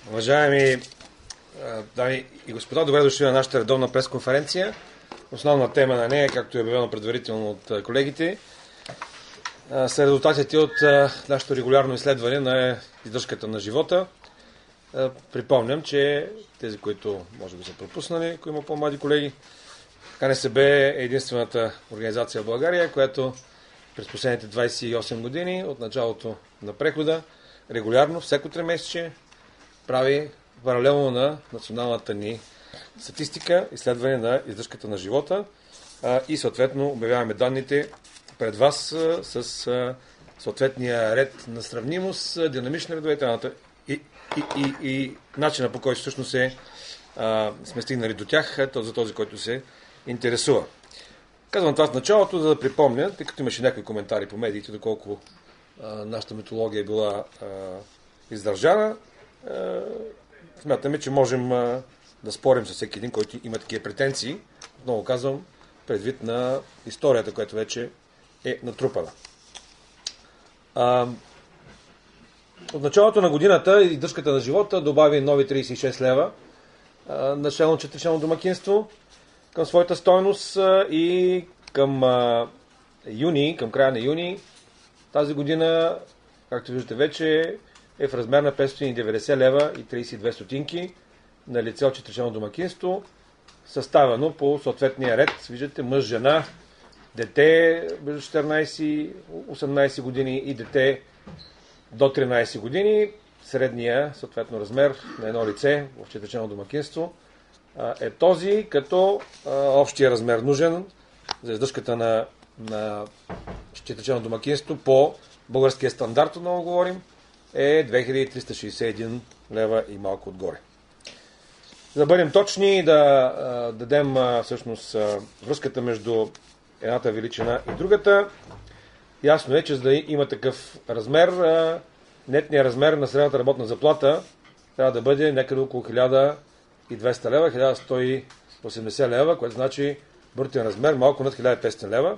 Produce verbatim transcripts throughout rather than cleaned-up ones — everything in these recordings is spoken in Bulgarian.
Уважаеми дами и господа, добре дошли на нашата редовна пресконференция. Основна тема на нея, както е обявено предварително от колегите, са резултатите от нашето регулярно изследване на издръжката на живота. Припомням, че тези, които може би са пропуснали, ако има по-млади колеги, КНСБ е единствената организация в България, която през последните двадесет и осем години от началото на прехода регулярно, всяко тримесечие, прави паралелно на националната ни статистика, изследване на издръжката на живота а, и съответно обявяваме данните пред вас а, с а, съответния ред на сравнимост, динамична редове и, и, и, и начина, по който всъщност се, а, сме стигнали до тях, за този, който се интересува. Казвам това в началото, за да припомня, тъй като имаше някакви коментари по медиите, доколко а, нашата методология е била а, издържана. А, смятаме, че можем а, да спорим с всеки един, който има такива претенции. Отново казвам, предвид на историята, която вече е натрупана. А, от началото на годината издръжката на живота добави нови тридесет и шест лева а, на члено четиричленно домакинство към своята стойност а, и към а, юни, към края на юни тази година, както виждате вече, е в размер на петстотин и деветдесет лева и тридесет и две стотинки на лице от четиричленно домакинство, съставено по съответния ред. Виждате, мъж, жена, дете между четиринадесет и осемнадесет години и дете до тринадесет години. Средния, съответно, размер на едно лице в четиричленно домакинство е този, като общия размер нужен за издръжката на, на четиричленно домакинство по българския стандарт, отново говорим, е две хиляди триста шестдесет и един лева и малко отгоре. За да бъдем точни и да а, дадем а, всъщност а, връзката между едната величина и другата, ясно е, че за да има такъв размер, а, нетният размер на средната работна заплата трябва да бъде някъде около хиляда и двеста лева, хиляда сто и осемдесет лева, което значи брутен размер малко над хиляда и петстотин лева.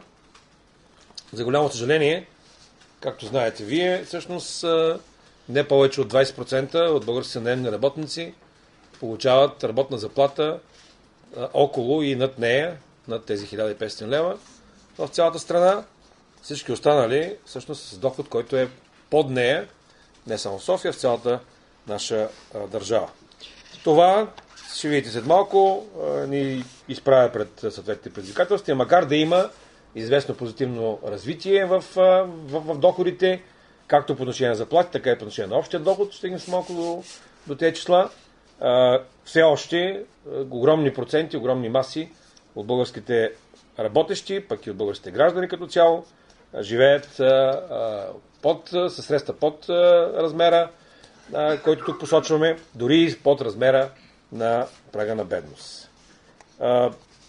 За голямо съжаление, както знаете вие, всъщност не повече от двадесет процента от българските наемни работници получават работна заплата а, около и над нея, над тези хиляда и петстотин лева в цялата страна. Всички останали всъщност с доход, който е под нея, не само в София, в цялата наша а, държава. Това, ще видите след малко, а, ни изправя пред съответните предизвикателства, макар да има известно позитивно развитие в, в, в доходите, както по отношение на заплати, така и по отношение на общия доход, ще стигнем с малко до, до тези числа. А, все още а, огромни проценти, огромни маси от българските работещи, пък и от българските граждани като цяло, а, живеят а, а, под, със средства под а, размера, а, който тук посочваме, дори и под размера на прага на бедност. А,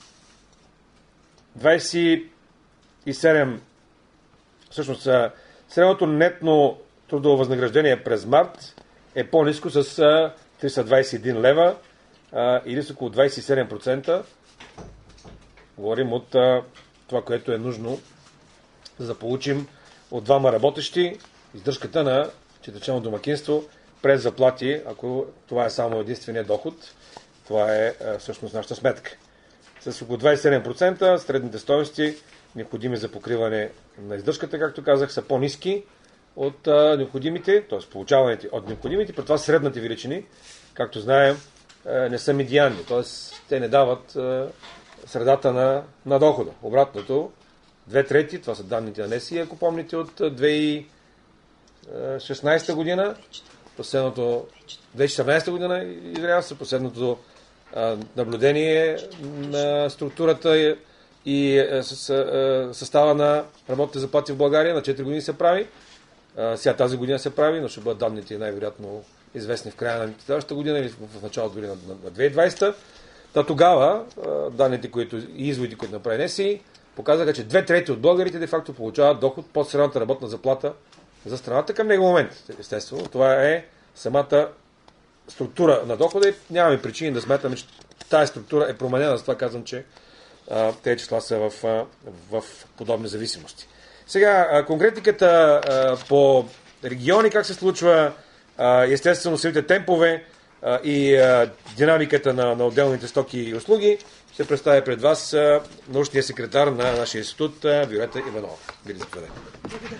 двадесет и седем, всъщност средното нетно трудово възнаграждение през март е по-ниско с триста двадесет и един лева а, или с около двадесет и седем процента. Говорим от а, това, което е нужно, за да получим от двама работещи издръжката на четиричленно домакинство през заплати, ако това е само единствения доход. Това е а, всъщност нашата сметка. С около двадесет и седем процента средните стойности, необходими за покриване на издръжката, както казах, са по-ниски от а, необходимите, т.е. получаваните от необходимите, при това средните величини, както знаем, а, не са медианни, т.е. те не дават а, средата на, на дохода. Обратното, две трети, това са данните на НЕСИ, ако помните, от две хиляди и шестнадесета година, последното, две хиляди и четиринадесета година, извинявам се, последното а, наблюдение на структурата и е, с, е, състава на работните заплати в България на четири години се прави. Е, сега тази година се прави, но ще бъдат данните най-вероятно известни в края на следващата година или в началото на, на, на две хиляди и двадесета. Та тогава е, данните, които и изводите, които направи НЕСИ, показаха, че две трети от българите де-факто получават доход под средната работна заплата за страната към него момент. Естествено, това е самата структура на дохода и нямаме причини да смятаме, че тази структура е променена, затова казвам, че тези числа са в, в подобни зависимости. Сега, конкретиката по региони, как се случва, естествено, самите темпове а, и а, динамиката на, на отделните стоки и услуги, ще представя пред вас а, научния секретар на нашия институт Виолета Иванова. Вие заповядайте. Благодаря.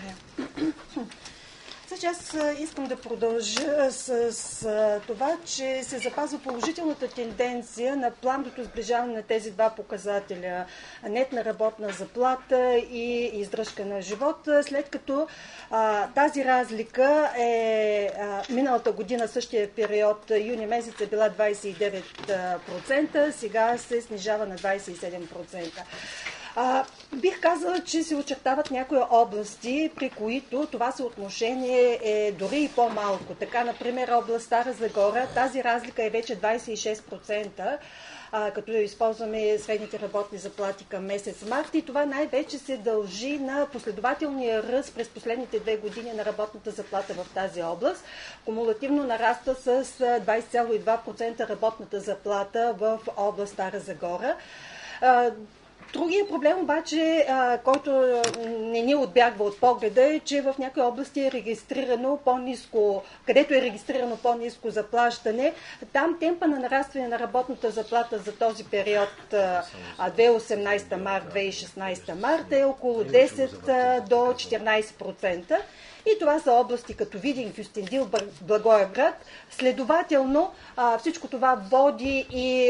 Значи аз искам да продължа с, с това, че се запазва положителната тенденция на плавното сближаване на тези два показателя – нетна работна заплата и издръжка на живот, след като а, тази разлика е а, миналата година, същия период, юни месец е била двадесет и девет процента, сега се снижава на двадесет и седем процента. А, бих казала, че се очертават някои области, при които това съотношение е дори и по-малко. Така, например, област Стара Загора, тази разлика е вече двадесет и шест процента, а, като използваме средните работни заплати към месец март. И това най-вече се дължи на последователния ръст през последните две години на работната заплата в тази област. Кумулативно нараства с двадесет цяло и два процента работната заплата в област Стара Загора. А, Другия проблем обаче, който не ни отбягва от погледа, е, че в някои области е регистрирано по-ниско, където е регистрирано по-ниско заплащане, там темпа на нарастване на работната заплата за този период две хиляди и осемнадесета март - две хиляди и шестнадесета март е около десет до четиринадесет процента. И това са области като Видин, Кюстендил, Благоевград. Следователно, всичко това води и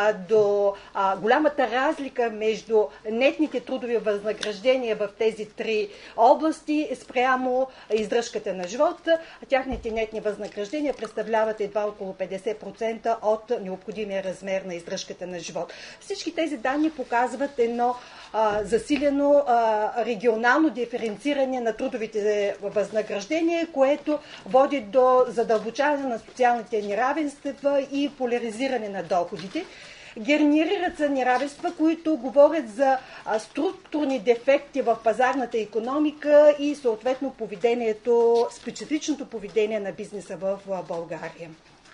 до голямата разлика между нетните трудови възнаграждения в тези три области спрямо издръжката на живот. Тяхните нетни възнаграждения представляват едва около петдесет процента от необходимия размер на издръжката на живот. Всички тези данни показват едно засилено регионално диференциране на трудовите възнаграждения, което води до задълбочаване на социалните неравенства и поляризиране на доходите. Генерират се неравенства, които говорят за структурни дефекти в пазарната икономика и съответно поведението, специфичното поведение на бизнеса в България.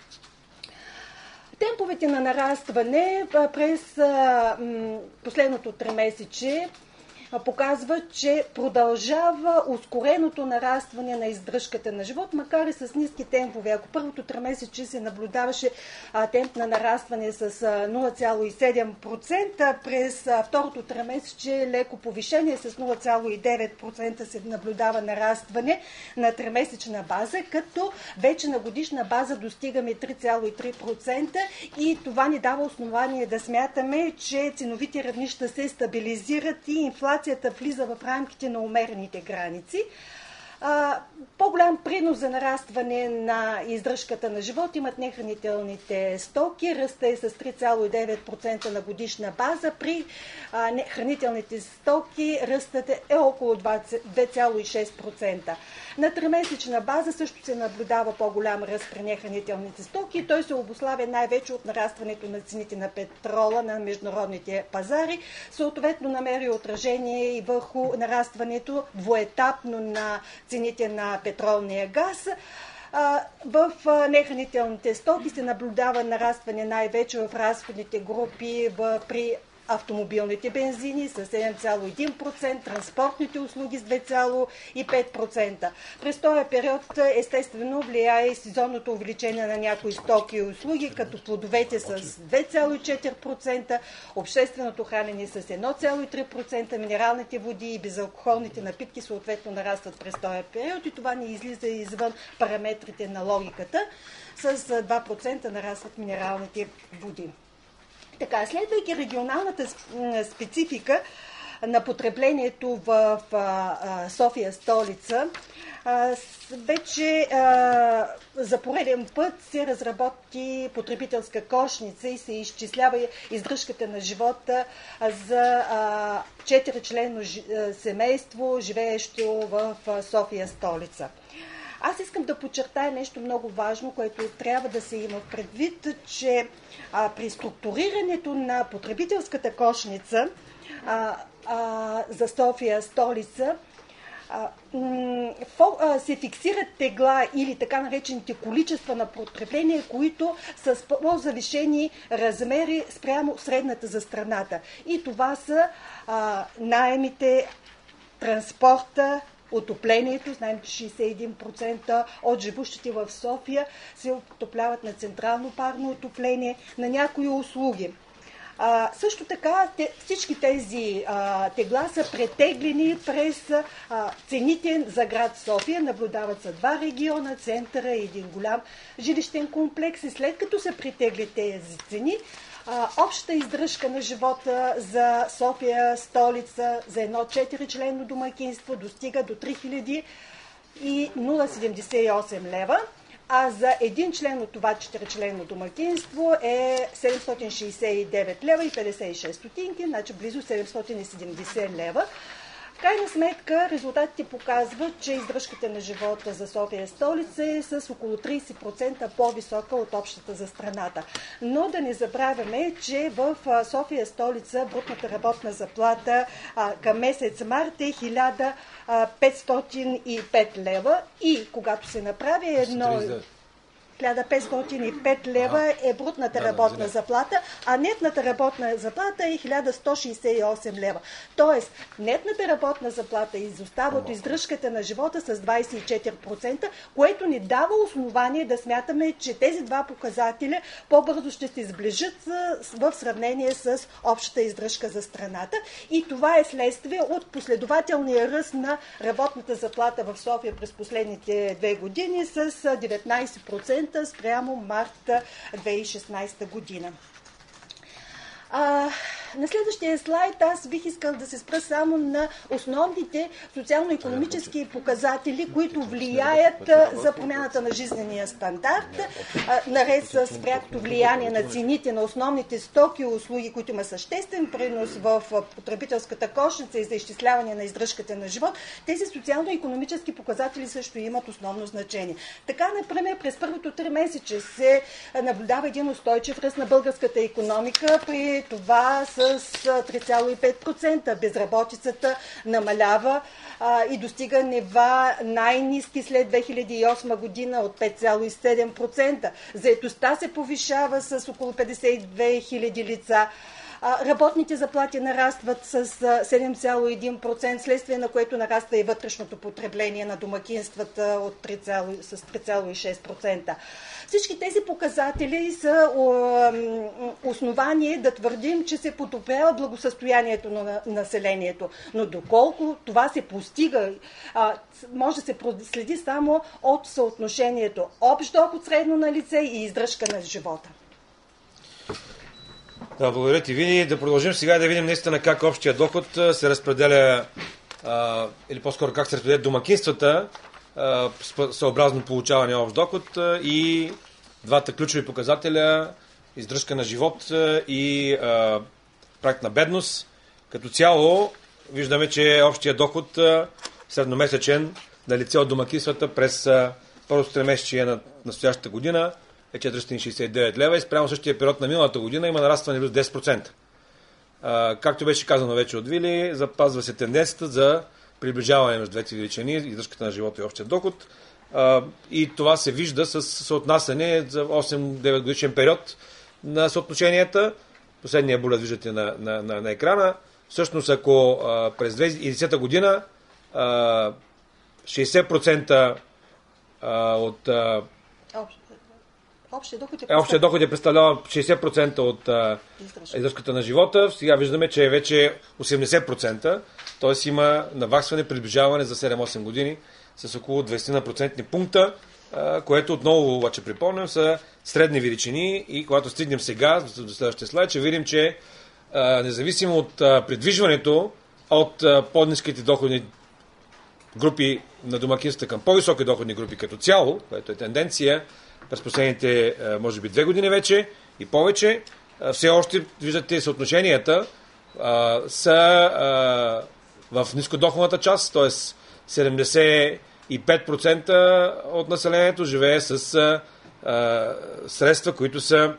Темповете на нарастване през последното тримесечие показва, че продължава ускореното нарастване на издръжката на живот, макар и с ниски темпове. Ако първото тримесечие се наблюдаваше а, темп на нарастване с а, нула цяло и седем процента, през а, второто тримесечие леко повишение с нула цяло и девет процента се наблюдава нарастване на тримесечна база, като вече на годишна база достигаме три цяло и три процента и това ни дава основание да смятаме, че ценовите равнища се стабилизират и инфлацията влиза в рамките на умерените граници. По-голям принос за нарастване на издръжката на живот имат нехранителните стоки. Ръста е с три цяло и девет процента на годишна база. При хранителните стоки ръстът е около две цяло и шест процента. На тримесечна база също се наблюдава по-голям ръст при нехранителните стоки. Той се обуславя най-вече от нарастването на цените на петрола на международните пазари. Съответно намери отражение и върху нарастването двуетапно на цените на петролния газ. В нехранителните стоки се наблюдава нарастване най-вече в разходните групи при автомобилните бензини с седем цяло и един процента, транспортните услуги с две цяло и пет процента. През този период естествено влияе и сезонното увеличение на някои стоки и услуги, като плодовете с две цяло и четири процента, общественото хранене с едно цяло и три процента, минералните води и безалкохолните напитки съответно нарастват през този период и това не излиза извън параметрите на логиката. С два процента нарастват минералните води. Така, следвайки регионалната специфика на потреблението в София столица, вече за пореден път се разработи потребителска кошница и се изчислява издръжката на живота за четиричленно семейство, живеещо в София столица. Аз искам да подчертая нещо много важно, което трябва да се има предвид, че а, при структурирането на потребителската кошница а, а, за София столица а, м, фо, а, се фиксират тегла или така наречените количества на потребление, които са с по-завишени размери спрямо средната за страната. И това са а, наемите, транспорта, отоплението. Знаем, че шейсет и един процента от живущите в София се отопляват на централно парно отопление, на някои услуги. А, също така те, всички тези а, тегла са претеглени през а, цените за град София. Наблюдават са два региона, центъра и един голям жилищен комплекс. И след като са претегли тези цени, а, общата издръжка на живота за София, столица, за едно четиричленно домакинство достига до три хиляди седемдесет и осем лева. А за един член от това четиричленно домакинство е седемстотин шейсет и девет лева и петдесет и шест стотинки, значи близо седемстотин и седемдесет лева. В крайна сметка резултатите показват, че издръжката на живота за София столица е с около трийсет процента по-висока от общата за страната. Но да не забравяме, че в София столица брутната работна заплата към месец март е хиляда петстотин и пет лева и когато се направи едно... хиляда петстотин и пет лева е брутната работна заплата, а нетната работна заплата е хиляда сто шейсет и осем лева. Тоест, нетната работна заплата изостава от издръжката на живота с двайсет и четири процента, което ни дава основание да смятаме, че тези два показателя по-бързо ще се сближат в сравнение с общата издръжка за страната. И това е следствие от последователния ръст на работната заплата в София през последните две години с деветнайсет процента спрямо март две хиляди и шестнайсета година. А, на следващия слайд аз бих искал да се спра само на основните социално-икономически показатели, които влияят за промяната на жизнения стандарт, а, наред с прякото влияние на цените на основните стоки и услуги, които има съществен принос в потребителската кошница и за изчисляване на издръжката на живот. Тези социално-икономически показатели също имат основно значение. Така, например, през първото три месече се наблюдава един устойчив ръст на българската икономика, при това с три цяло и пет процента. Безработицата намалява а, и достига нива най-ниски след две хиляди и осма година от пет цяло и седем процента. Заетостта се повишава с около петдесет и две хиляди лица. Работните заплати нарастват с седем цяло и един процента, следствие на което нараства и вътрешното потребление на домакинствата от три цяло, с три цяло и шест процента. Всички тези показатели са основание да твърдим, че се подобрява благосъстоянието на населението. Но доколко това се постига, може да се проследи само от съотношението общ доход средно на лице и издръжка на живота. Да, благодаря ти, Вини. Да продължим сега да видим наистина как общия доход се разпределя, а, или по-скоро как се разпределят домакинствата а, съобразно получаване общ доход а, и двата ключови показателя издръжка на живот и а, праг на бедност. Като цяло виждаме, че общия доход а, средномесечен на лице от домакинствата през а, първото тримесечие на настоящата година е четиристотин шейсет и девет лева и спрямо същия период на миналата година има нарастване близо десет процента. А, както беше казано вече от Вили, запазва се тенденцията за приближаване между двете величини, издръжката на живота и общия доход. А, и това се вижда с съотнасяне за осем-девет годишен период на съотношенията. Последния булет виждате на, на, на, на екрана. Всъщност, ако а, през две хиляди и десета година а, шейсет процента а, от а, Общия доход, е, общия доход е представлява шейсет процента от а, издръжката на живота. Сега виждаме, че е вече осемдесет процента, т.е. има наваксване, приближаване за седем-осем години с около двайсет процентни пункта, а, което отново обаче припомням са средни величини и когато стигнем сега до следващия слайд, ще видим, че а, независимо от а, придвижването от а, по-ниските доходни групи на домакинствата към по-високи доходни групи като цяло, което е тенденция през последните, може би, две години вече и повече, все още, виждате, съотношенията а, са а, в нискодоходната част, т.е. седемдесет и пет процента от населението живее с а, а, средства, които са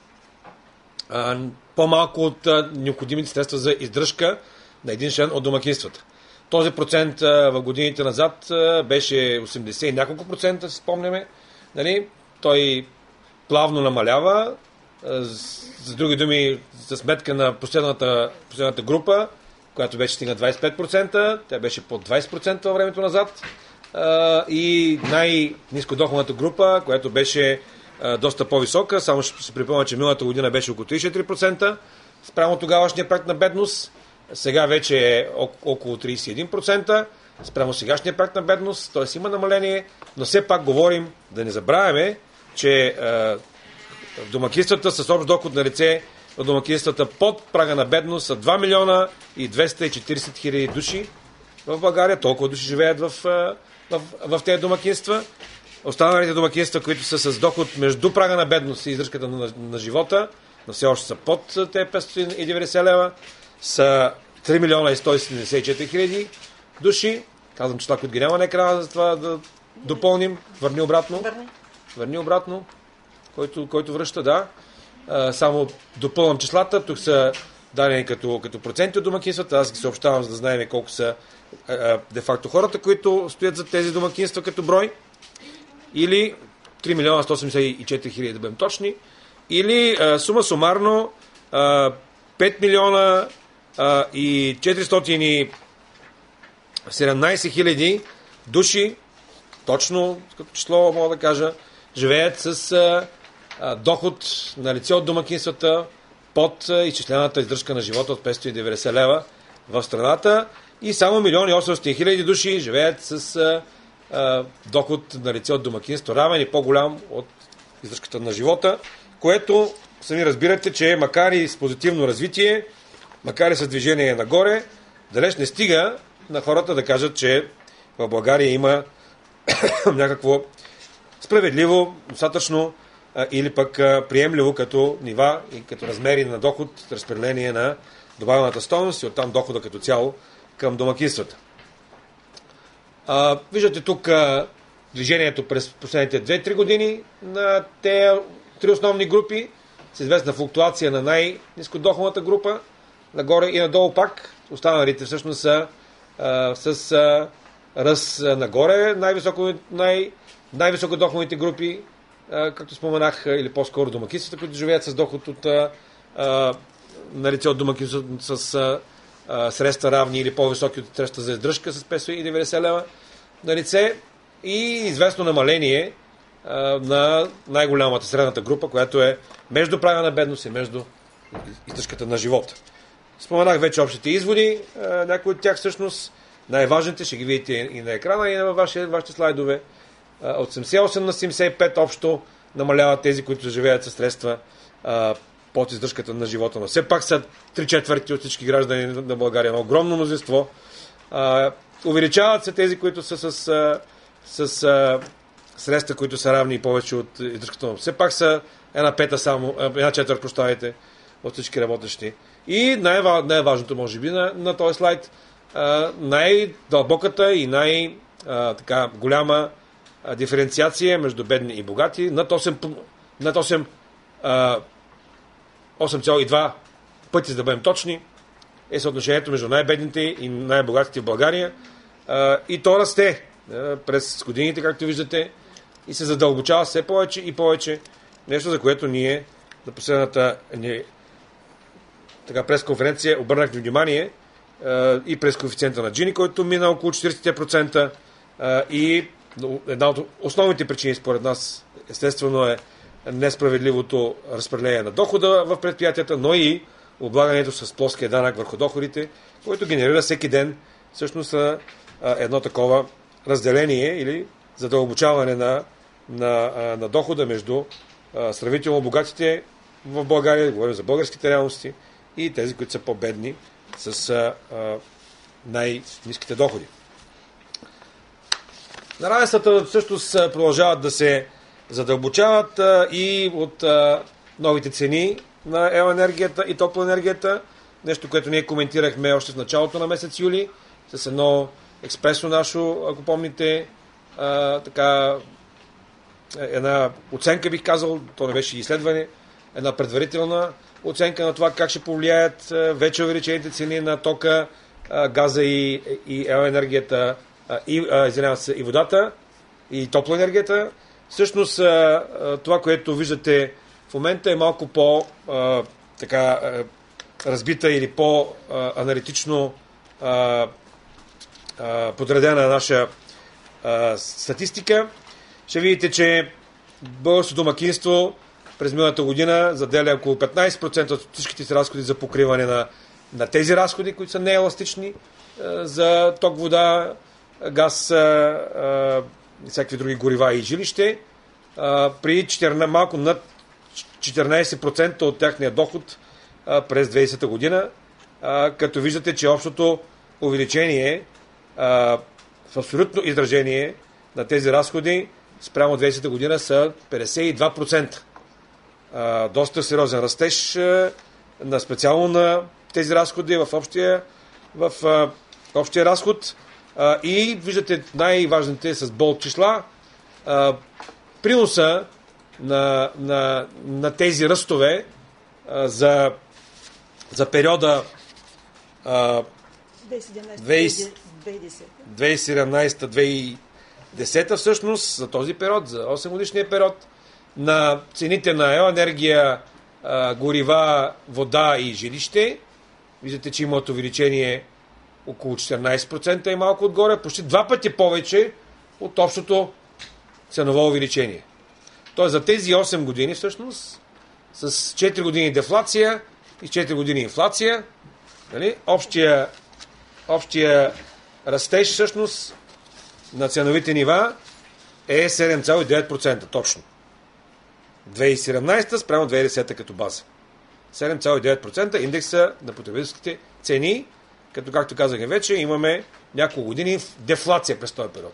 а, по-малко от а, необходимите средства за издръжка на един член от домакинствата. Този процент а, в годините назад а, беше осемдесет и няколко процента, си спомняме, нали? Той плавно намалява, с, с други думи, за сметка на последната, последната група, която вече стигна двадесет и пет процента, тя беше под двадесет процента във времето назад. Uh, и най-нискодоходната група, която беше uh, доста по-висока, само ще се припомня, че миналата година беше около тридесет и четири процента спрямо тогавашния праг на бедност, сега вече е около тридесет и един процента спрямо сегашния праг на бедност, т.е. има намаление, но все пак говорим, да не забравяме, че uh, домакинствата с общ доход на лице, домакинствата под прага на бедност са два милиона и двеста и четиридесет хиляди души в България, толкова души живеят в uh, в, в тези домакинства. Останалите домакинства, които са с доход между прага на бедност и издръжката на, на живота, но все още са под тези петстотин и деветдесет лева, са три милиона и сто седемдесет и четири хиляди души. Казвам числа, които ги няма на екрана, за това да допълним. Върни обратно. Върни, Върни обратно, който, който връща, да. А, само допълвам числата. Тук са дадени като, като проценти от домакинствата. Аз ги съобщавам, за да знаем колко са де-факто хората, които стоят за тези домакинства като брой, или три милиона сто осемдесет и четири хиляди, да бъдем точни, или а, сума сумарно а, пет милиона а, и четиристотин и седемнадесет хиляди души, точно като число мога да кажа, живеят с а, а, доход на лице от домакинствата под а, изчислената издръжка на живота от петстотин и деветдесет лева в страната. И само милион и осемстотин хиляди души живеят с а, а, доход на лице от домакинство равен и по-голям от издръжката на живота, което сами разбирате, че макар и с позитивно развитие, макар и с движение нагоре, далеч не стига на хората да кажат, че в България има някакво справедливо, достатъчно а, или пък а, приемливо като нива и като размери на доход, разпределение на добавената стойност и оттам дохода като цяло към домакинствата. А, виждате тук а, движението през последните две-три години на тези три основни групи с известна флуктуация на най-нискодоходната група, нагоре и надолу пак. Останалите всъщност са а, с а, ръст нагоре, най-високо, най- най-високодоходните групи, а, както споменах, или по-скоро домакинствата, които живеят с доход от а, а, на лице от домакинството с а, а, средства равни или по-високи от средства за издръжка с петстотин и деветдесет лева на лице и известно намаление а, на най-голямата средната група, която е между прага на бедност и между издръжката на живота. Споменах вече общите изводи, а, някои от тях всъщност най-важните, ще ги видите и на екрана, и на вашите, вашите слайдове. А, от седемдесет и осем на седемдесет и пет общо намаляват тези, които живеят със средства а, под издръжката на живота. Но все пак са три четвърти от всички граждани на България, на огромно мнозинство. А, увеличават се тези, които са с, с, с а, средства, които са равни и повече от издръжката на. Все пак са една пета само, една четвърт, прощавайте, от всички работещи. И най- най-важното, може би, на, на този слайд, а, най-дълбоката и най-голяма диференциация между бедни и богати. Над осем, над осем а, осем цяло и два пъти, за да бъдем точни, е съотношението между най-бедните и най-богатите в България. А, и то расте а, през годините, както виждате, и се задълбочава все повече и повече. Нещо, за което ние за последната ни, така, пресконференция обърнахме внимание а, и през коефициента на Джини, който мина около четиридесет процента а, и една от основните причини според нас естествено е несправедливото разпределение на дохода в предприятията, но и облагането с плоския данък върху доходите, който генерира всеки ден всъщност едно такова разделение или задълбочаване на, на, на дохода между сравнително богатите в България, говорим за българските реалности, и тези, които са по-бедни с а, най-ниските доходи. Неравенствата всъщност продължават да се задълбочават а, и от а, новите цени на електроенергията и топлоенергията. Нещо, което ние коментирахме още в началото на месец юли с едно експресно нашо, ако помните, а, така, една оценка, бих казал, то не беше изследване, една предварителна оценка на това как ще повлияят вече увеличените цени на тока, а, газа и, и електроенергията, и, а, извинявам се, и водата, и топлоенергията. Всъщност това, което виждате в момента, е малко по а, така а, разбита или по-аналитично подредена наша а, статистика, ще видите, че българското домакинство през миналата година заделя около петнайсет процента от всичките си разходи за покриване на, на тези разходи, които са нееластични, а, за ток, вода, газ, а, а, и всякакви други горива и жилище, а, при четиринайсет, малко над четиринайсет процента от тяхния доход а, през две хиляди и десета година, а, като виждате, че общото увеличение а, в абсолютно изражение на тези разходи спрямо две хиляди и десета година са петдесет и два процента. А, доста сериозен растеж а, на специално на тези разходи в общия, в, а, общия разход. А, и виждате най-важните с болт числа. А, приноса на, на, на тези ръстове а, за, за периода а, две хиляди и седемнайсета - две хиляди и десета всъщност, за този период, за осем годишния период, на цените на електроенергия, горива, вода и жилище. Виждате, че имат увеличение около четиринайсет процента и малко отгоре, почти два пъти повече от общото ценово увеличение. Тоест за тези осем години всъщност, с четири години дефлация и четири години инфлация, нали, общия Общия растеж всъщност на ценовите нива е седем цяло и девет процента точно. две хиляди и седемнайсета спрямо две хиляди и десета като база. седем цяло и девет процента индекса на потребителските цени, като както казахме вече, имаме няколко години дефлация през този период.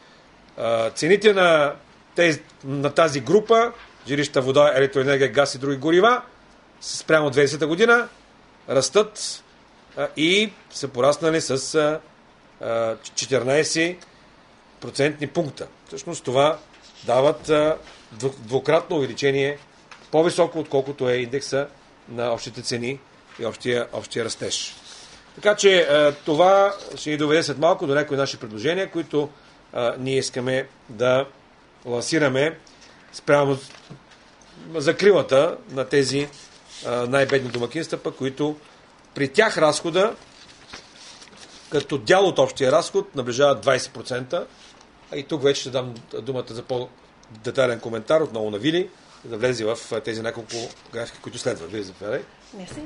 Цените на, тези, на тази група, жилища, вода, електроенергия, газ и други горива, спрямо две хиляди и десета година, растат и са пораснали с четиринайсет процентни пункта. Всъщност това дават двукратно увеличение, по-високо отколкото е индекса на общите цени и общия, общия растеж. Така че това ще ни доведе след малко до някои наши предложения, които ние искаме да лансираме спрямо закрилата на тези най-бедни домакинства, пък които при тях разхода, като дял от общия разход, наближава двайсет процента. А и тук вече ще дам думата за по-детайлен коментар отново на Вили, да влезе в тези няколко графики, които следват. Вили, заповядай. Мерси.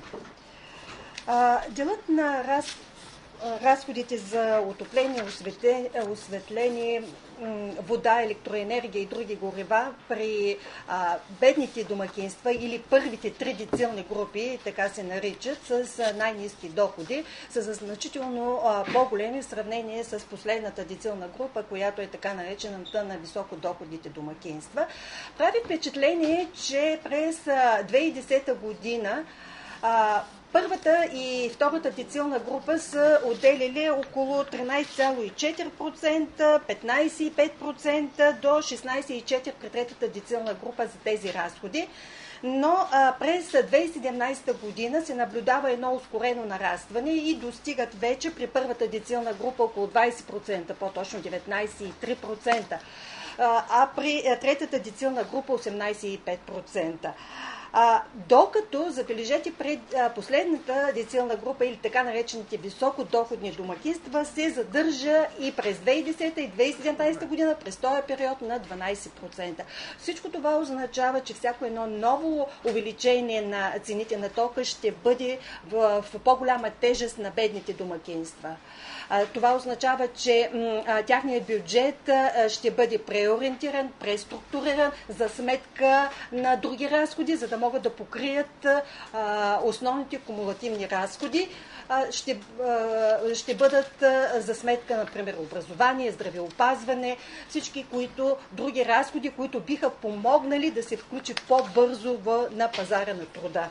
Делът на раз, разходите за отопление, осветление, вода, електроенергия и други горива при а, бедните домакинства или първите три децилни групи, така се наричат, с най-ниски доходи, са значително а, по-големи в сравнение с последната децилна група, която е така наречената на високодоходните домакинства. Прави впечатление, че през а, две хиляди и десета година а, първата и втората децилна група са отделили около тринайсет цяло и четири процента, петнайсет и пет процента до шестнайсет цяло и четири процента при третата децилна група за тези разходи. Но а, през две хиляди и седемнайсета година се наблюдава едно ускорено нарастване и достигат вече при първата децилна група около двайсет процента, по-точно деветнайсет цяло и три процента, а, а при третата децилна група осемнайсет цяло и пет процента. А, докато, забележете, пред а, последната децилна група или така наречените високодоходни домакинства се задържа и през две хиляди и десета и две хиляди и седемнайсета година през този период на дванайсет процента. Всичко това означава, че всяко едно ново увеличение на цените на тока ще бъде в, в по-голяма тежест на бедните домакинства. Това означава, че тяхният бюджет ще бъде преориентиран, преструктуриран за сметка на други разходи, за да могат да покрият основните кумулативни разходи. Ще, ще бъдат за сметка, например, образование, здравеопазване, всички които, други разходи, които биха помогнали да се включи по-бързо на пазара на труда.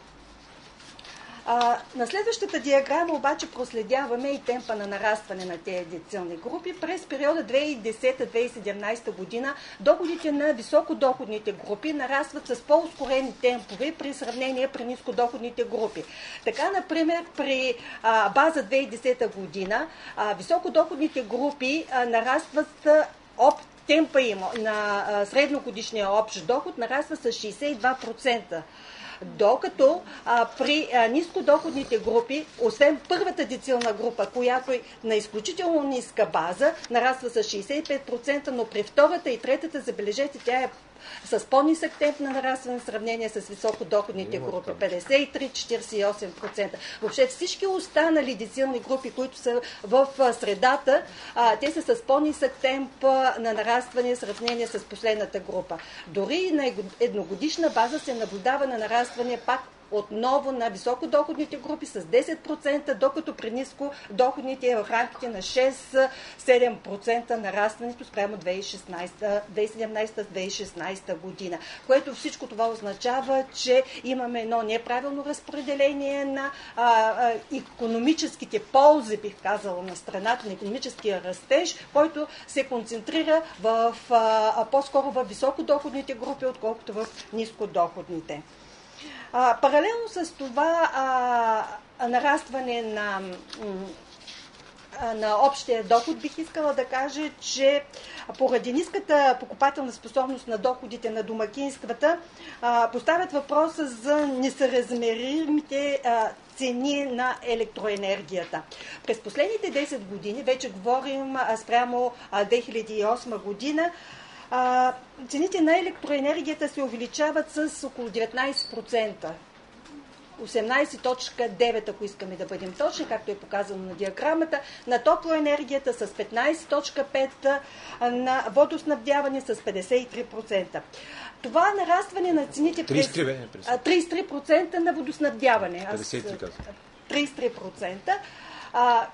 А, на следващата диаграма обаче проследяваме и темпа на нарастване на тези децилни групи. През периода две хиляди и десета - две хиляди и седемнайсета година доходите на високодоходните групи нарастват с по-ускорени темпове при сравнение при нискодоходните групи. Така, например, при а, база две хиляди и десета година а, високодоходните групи а, нарастват об темпа им на а, средногодишния общ доход нараства с шейсет и два процента. Докато а, при а, нискодоходните групи, освен първата децилна група, която е на изключително ниска база, нараства с шейсет и пет процента, но при втората и третата, забележете, тя е с по-нисък темп на нарастване в сравнение с високодоходните групи, петдесет и три до четиридесет и осем процента. Въобще всички останали децилни групи, които са в средата, те са с по-нисък темп на нарастване в сравнение с последната група. Дори на едногодишна база се наблюдава на нарастване пак отново на високодоходните групи с десет процента, докато при нискодоходните е в рамките на шест до седем процента нарастването спрямо две хиляди и седемнадесета - две хиляди и шестнадесета година. Което всичко това означава, че имаме едно неправилно разпределение на а, а, икономическите ползи, бих казала, на страната, на икономическия растеж, който се концентрира в, а, по-скоро в високодоходните групи, отколкото в нискодоходните. А, паралелно с това а, нарастване на, на общия доход, бих искала да кажа, че поради ниската покупателна способност на доходите на домакинствата а, поставят въпроса за несъразмеримите а, цени на електроенергията. През последните десет години, вече говорим а, спрямо а, две хиляди и осма година, А, цените на електроенергията се увеличават с около деветнадесет процента. осемнадесет цяло и девет, ако искаме да бъдем точни, както е показано на диаграмата, на топлоенергията с петнадесет цяло и пет процента, на водоснабдяване с петдесет и три процента. Това нарастване на цените през... тридесет и три процента на водоснабдяване. петдесет и три тридесет и три процента. А,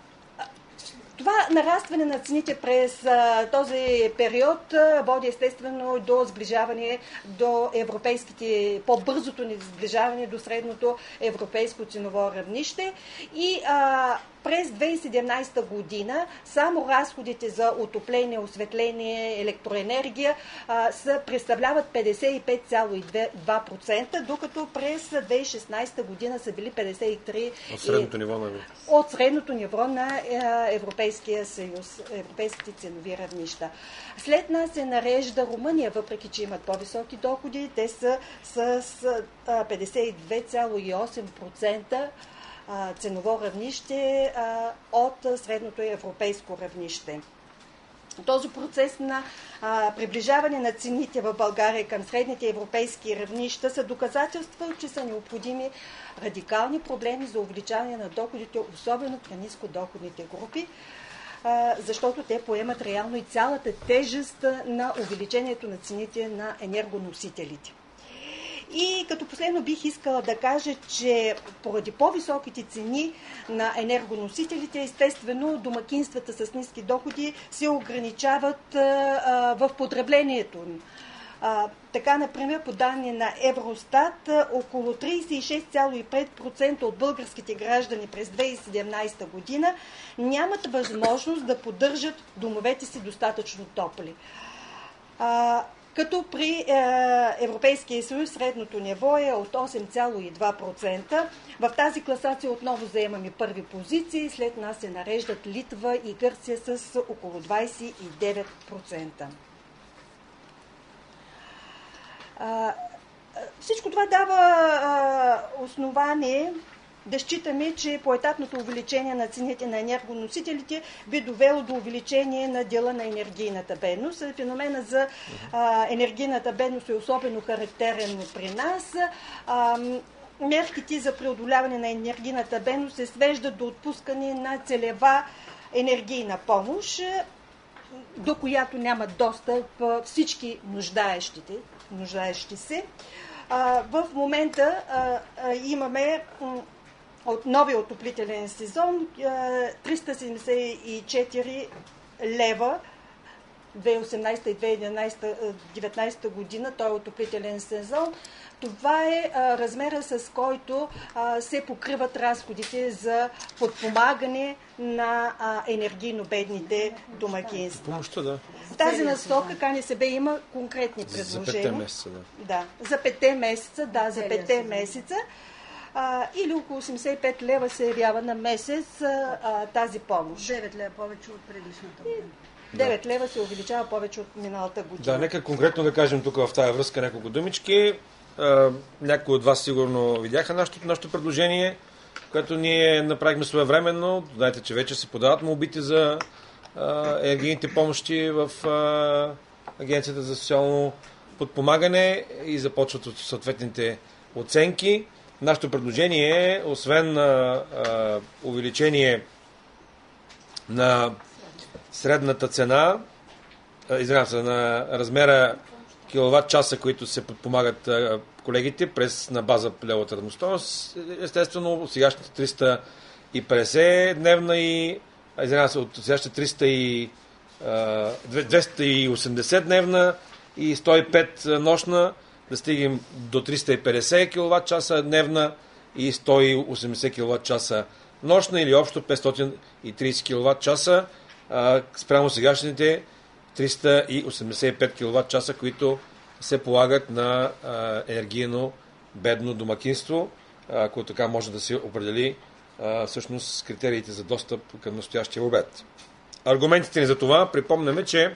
Това нарастване на цените през а, този период а, води естествено до сближаване до европейските, по-бързото ни сближаване до средното европейско ценово равнище и а, през две хиляди и седемнадесета година само разходите за отопление, осветление, електроенергия а, са, представляват петдесет и пет цяло и два процента, докато през две хиляди и шестнадесета година са били петдесет и три процента. От средното ниво на От средното ниво на Европейския съюз, европейските ценови равнища. След нас се нарежда Румъния, въпреки че имат по-високи доходи, те са с петдесет и две цяло и осем процента ценово равнище а, от средното европейско равнище. Този процес на а, приближаване на цените в България към средните европейски равнища са доказателства, че са необходими радикални проблеми за увеличаване на доходите, особено при нискодоходните групи, а, защото те поемат реално и цялата тежест на увеличението на цените на енергоносителите. И като последно бих искала да кажа, че поради по-високите цени на енергоносителите, естествено домакинствата с ниски доходи се ограничават а, в потреблението. А, така, например, по данни на Евростат, около тридесет и шест цяло и пет процента от българските граждани през две хиляди и седемнадесета година нямат възможност да поддържат домовете си достатъчно топли. А, като при е, Европейския съюз средното ниво е от осем цяло и два процента. В тази класация отново заемаме първи позиции, след нас се нареждат Литва и Гърция с около двадесет и девет процента. А, всичко това дава а, основание да считаме, че поетапното увеличение на цените на енергоносителите би довело до увеличение на дела на енергийната бедност. Феномена за а, енергийната бедност е особено характерен при нас. А, мерките за преодоляване на енергийната бедност се свеждат до отпускане на целева енергийна помощ, до която нямат достъп всички нуждаещите, нуждаещи се. А, в момента а, а, имаме от новия отоплителен сезон триста седемдесет и четири лева две хиляди и осемнадесета и две хиляди и деветнадесета година, той е отоплителен сезон. Това е а, размера, с който а, се покриват разходите за подпомагане на а, енергийно бедните домакинства. Помощта, да. В тази насока КНСБ има конкретни предложения. За петте месеца, да. Да, за петте месеца, да, за петте месеца. А, или около осемдесет и пет лева се явява на месец а, тази помощ. девет лева повече от предишната година. девет лева се увеличава повече от миналата година. Да, нека конкретно да кажем тук в тази връзка няколко думички. Някои от вас сигурно видяха нашето, нашето предложение, което ние направихме своевременно. Знаете, че вече се подават молбите за енергийните помощи в а, Агенцията за социално подпомагане и започват от съответните оценки. Нашето предложение е, освен а, а, увеличение на средната цена, извинявам се, на размера киловатт часа, които се подпомагат а, колегите през на база левовата равностойност, естествено сегашните триста и петдесет дневна и извинявам се, от сегашните триста и двеста и осемдесет дневна и сто и пет нощна, да стигнем до триста и петдесет киловатт часа дневна и сто и осемдесет киловатт часа нощна, или общо петстотин и тридесет киловатт часа спрямо сегашните триста и осемдесет и пет киловатт часа, които се полагат на енергийно бедно домакинство, ако така може да се определи всъщност критериите за достъп към настоящия обед. Аргументите ни за това, припомняме, че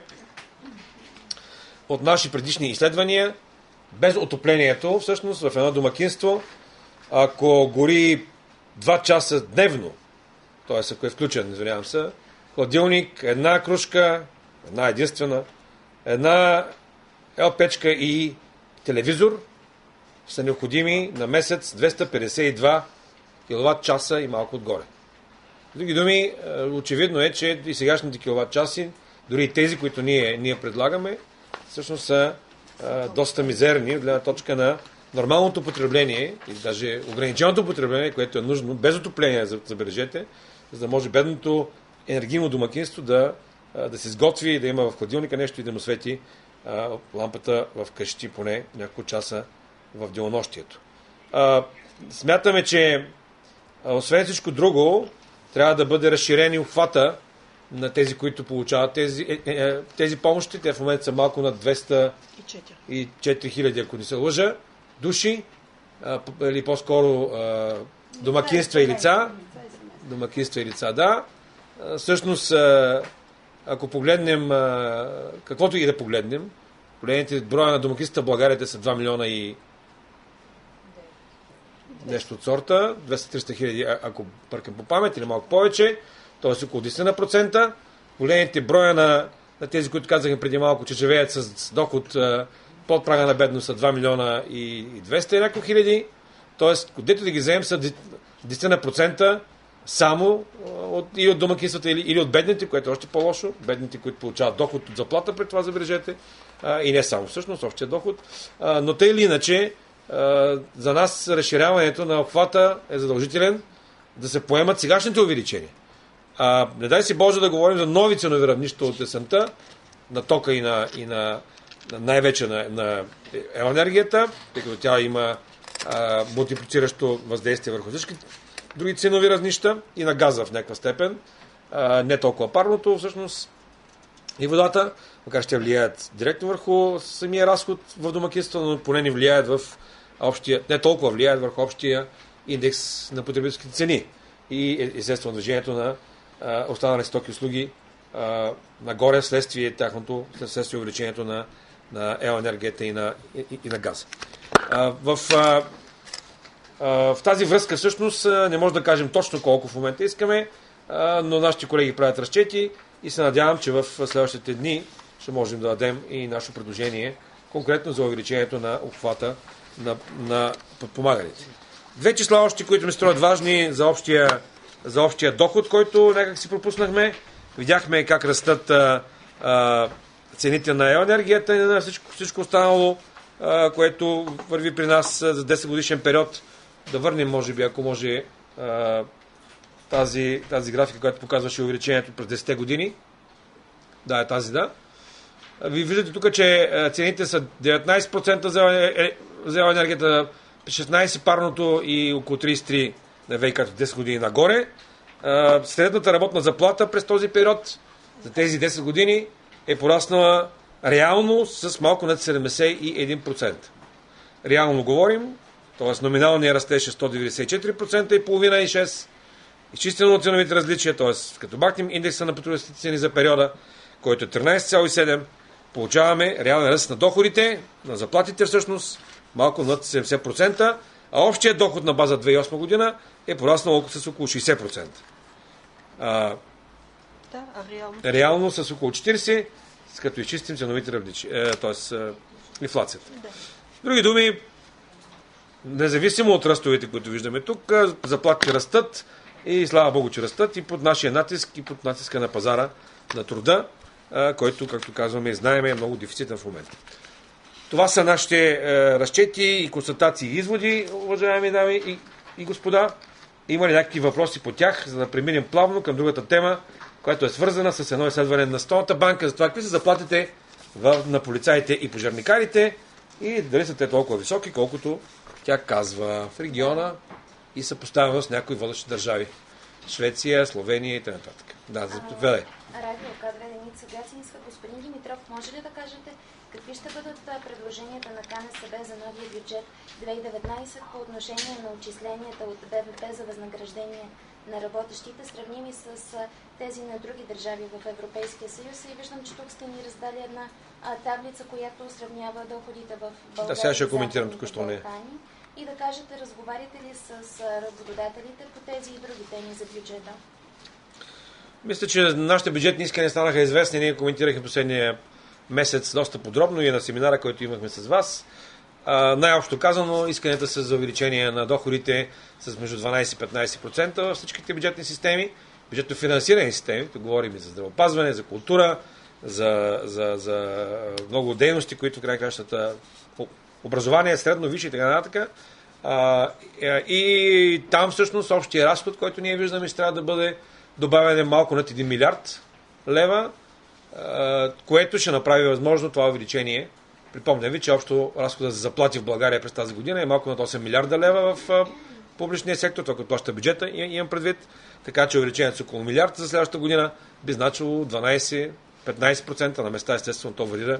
от наши предишни изследвания, без отоплението, всъщност в едно домакинство, ако гори два часа дневно, т.е. ако е включен, извинявам се, хладилник, една кружка, една единствена, една елпечка и телевизор, са необходими на месец двеста петдесет и два киловатт часа и малко отгоре. С други думи, очевидно е, че и сегашните киловатт часи, дори и тези, които ние, ние предлагаме, всъщност са а, доста мизерни от гледна точка на нормалното потребление и даже ограниченото потребление, което е нужно, без отопление, забележете, за да може бедното енергийно домакинство да, а, да се сготви и да има в хладилника нещо и да му свети а, лампата в къщи поне няколко часа в денонощието. А, смятаме, че а, освен всичко друго, трябва да бъде разширен и обхвата на тези, които получават тези, е, е, тези помощи. Те в момента са малко над двеста и четири хиляди, ако не се лъжа, души, а, или по-скоро а, домакинства и лица. Домакинства и лица, да. А, всъщност, а, ако погледнем, а, каквото и да погледнем, погледнете броя на домакинствата в България, те са два милиона и нещо от сорта, двеста до триста хиляди, ако бъркам по памет, или малко повече, т.е. около десет процента. Погледнете броя на, на тези, които казахме преди малко, че живеят с доход а, под прага на бедност са два милиона и двеста и няколко хиляди, т.е. където да ги вземем са десет процента само от, и от домакинствата, или, или от бедните, което е още по-лошо, бедните, които получават доход от заплата, пред това забележете, а, и не само всъщност, общия доход, а, но тъй или иначе, за нас разширяването на обхвата е задължителен, да се поемат сегашните увеличения. А, не дай си Боже да говорим за нови ценови равнища от есента, на тока и на, и на, на най-вече на, на електроенергията, тъй като тя има а, мултиплициращо въздействие върху всички други ценови равнища, и на газа в някаква степен, а, не толкова парното всъщност и водата, макар ще влияят директно върху самия разход в домакинството, но поне не влияят в общия, не толкова влияят върху общия индекс на потребителските цени и естествено движението на а, останали стоки и услуги а, нагоре вследствие тяхното, вследствие увеличението на, на електроенергията и на, и, и на газа. А, в, а, а, в тази връзка всъщност не може да кажем точно колко в момента искаме, а, но нашите колеги правят разчети и се надявам, че в следващите дни ще можем да дадем и наше предложение конкретно за увеличението на обхвата на, на подпомаганите. Две числа още, които ми струват важни за общия, за общия доход, който някак си пропуснахме. Видяхме как растат а, а, цените на електроенергията и на всичко, всичко останало, а, което върви при нас за десет годишен период. Да върнем, може би, ако може, а, тази, тази графика, която показваше увеличението през десетте години. Да, е тази, да. Ви виждате тук, че цените са деветнайсет процента за електроенергията, шестнайсет процента парното и около трийсет и три процента на ВИК-то десет години нагоре. Средната работна заплата през този период за тези десет години е пораснала реално с малко над седемдесет и един процента. Реално говорим, т.е. номиналният растеж е сто деветдесет и четири процента и половина и шест процента. Изчистено от ценовите различия, т.е. като бахнем индекса на потребителските цени за периода, който е тринайсет цяло и седем, получаваме реален ръст на доходите, на заплатите всъщност, малко над седемдесет процента, а общият доход на база две хиляди и осма година е пораснал с около шейсет процента. А, да, а реално? реално с около четиридесет процента, като изчистим ценовите равничи, е, т.е. инфлацията. Да. Други думи, независимо от ръстовете, които виждаме тук, заплатите растат и слава Богу, че растат и под нашия натиск, и под натиска на пазара на труда, който, както казваме и знаем, е много дефицитен в момента. Това са нашите е, разчети и констатации и изводи, уважаеми дами и, и господа. Има ли някакви въпроси по тях, за да преминем плавно към другата тема, която е свързана с едно изследване на Световната банка за това какви са заплатите в, на полицаите и пожарникарите и дали са те толкова високи, колкото тя казва в региона и съпоставено с някои водещи държави. Швеция, Словения и т.н. Да, заповядай. Радио кадра Деница Гацинска. Господин Димитров, може ли да кажете какви ще бъдат предложенията на КНСБ за новия бюджет две хиляди и деветнадесета по отношение на отчисленията от БВП за възнаграждение на работещите, сравними с тези на други държави в Европейския съюз? И виждам, че тук сте ни раздали една а, таблица, която сравнява доходите в България. Да, сега ще коментирам току-що не. И да кажете, разговаряте ли с работодателите по тези и други теми за бюджета? Мисля, че нашите бюджетни искания станаха известни. Ние коментирахме последния месец доста подробно и на семинара, който имахме с вас. А, най-общо казано, исканията са за увеличение на доходите с между дванадесет и петнадесет процента във всичките бюджетни системи, бюджетно финансирани системи. Тук говорим и за здравеопазване, за култура, за, за, за много дейности, които в край кращата образование, средно, висше и така нататък. А, и там всъщност общия разход, който ние виждаме, ще трябва да бъде добавяне малко над един милиард лева, което ще направи възможно това увеличение. Припомням ви, че общо разхода за заплати в България през тази година е малко над осем милиарда лева в публичния сектор, това като плаща бюджета, имам предвид. Така че увеличението с около милиард за следващата година би значило дванадесет до петнадесет процента на места, естествено, то варира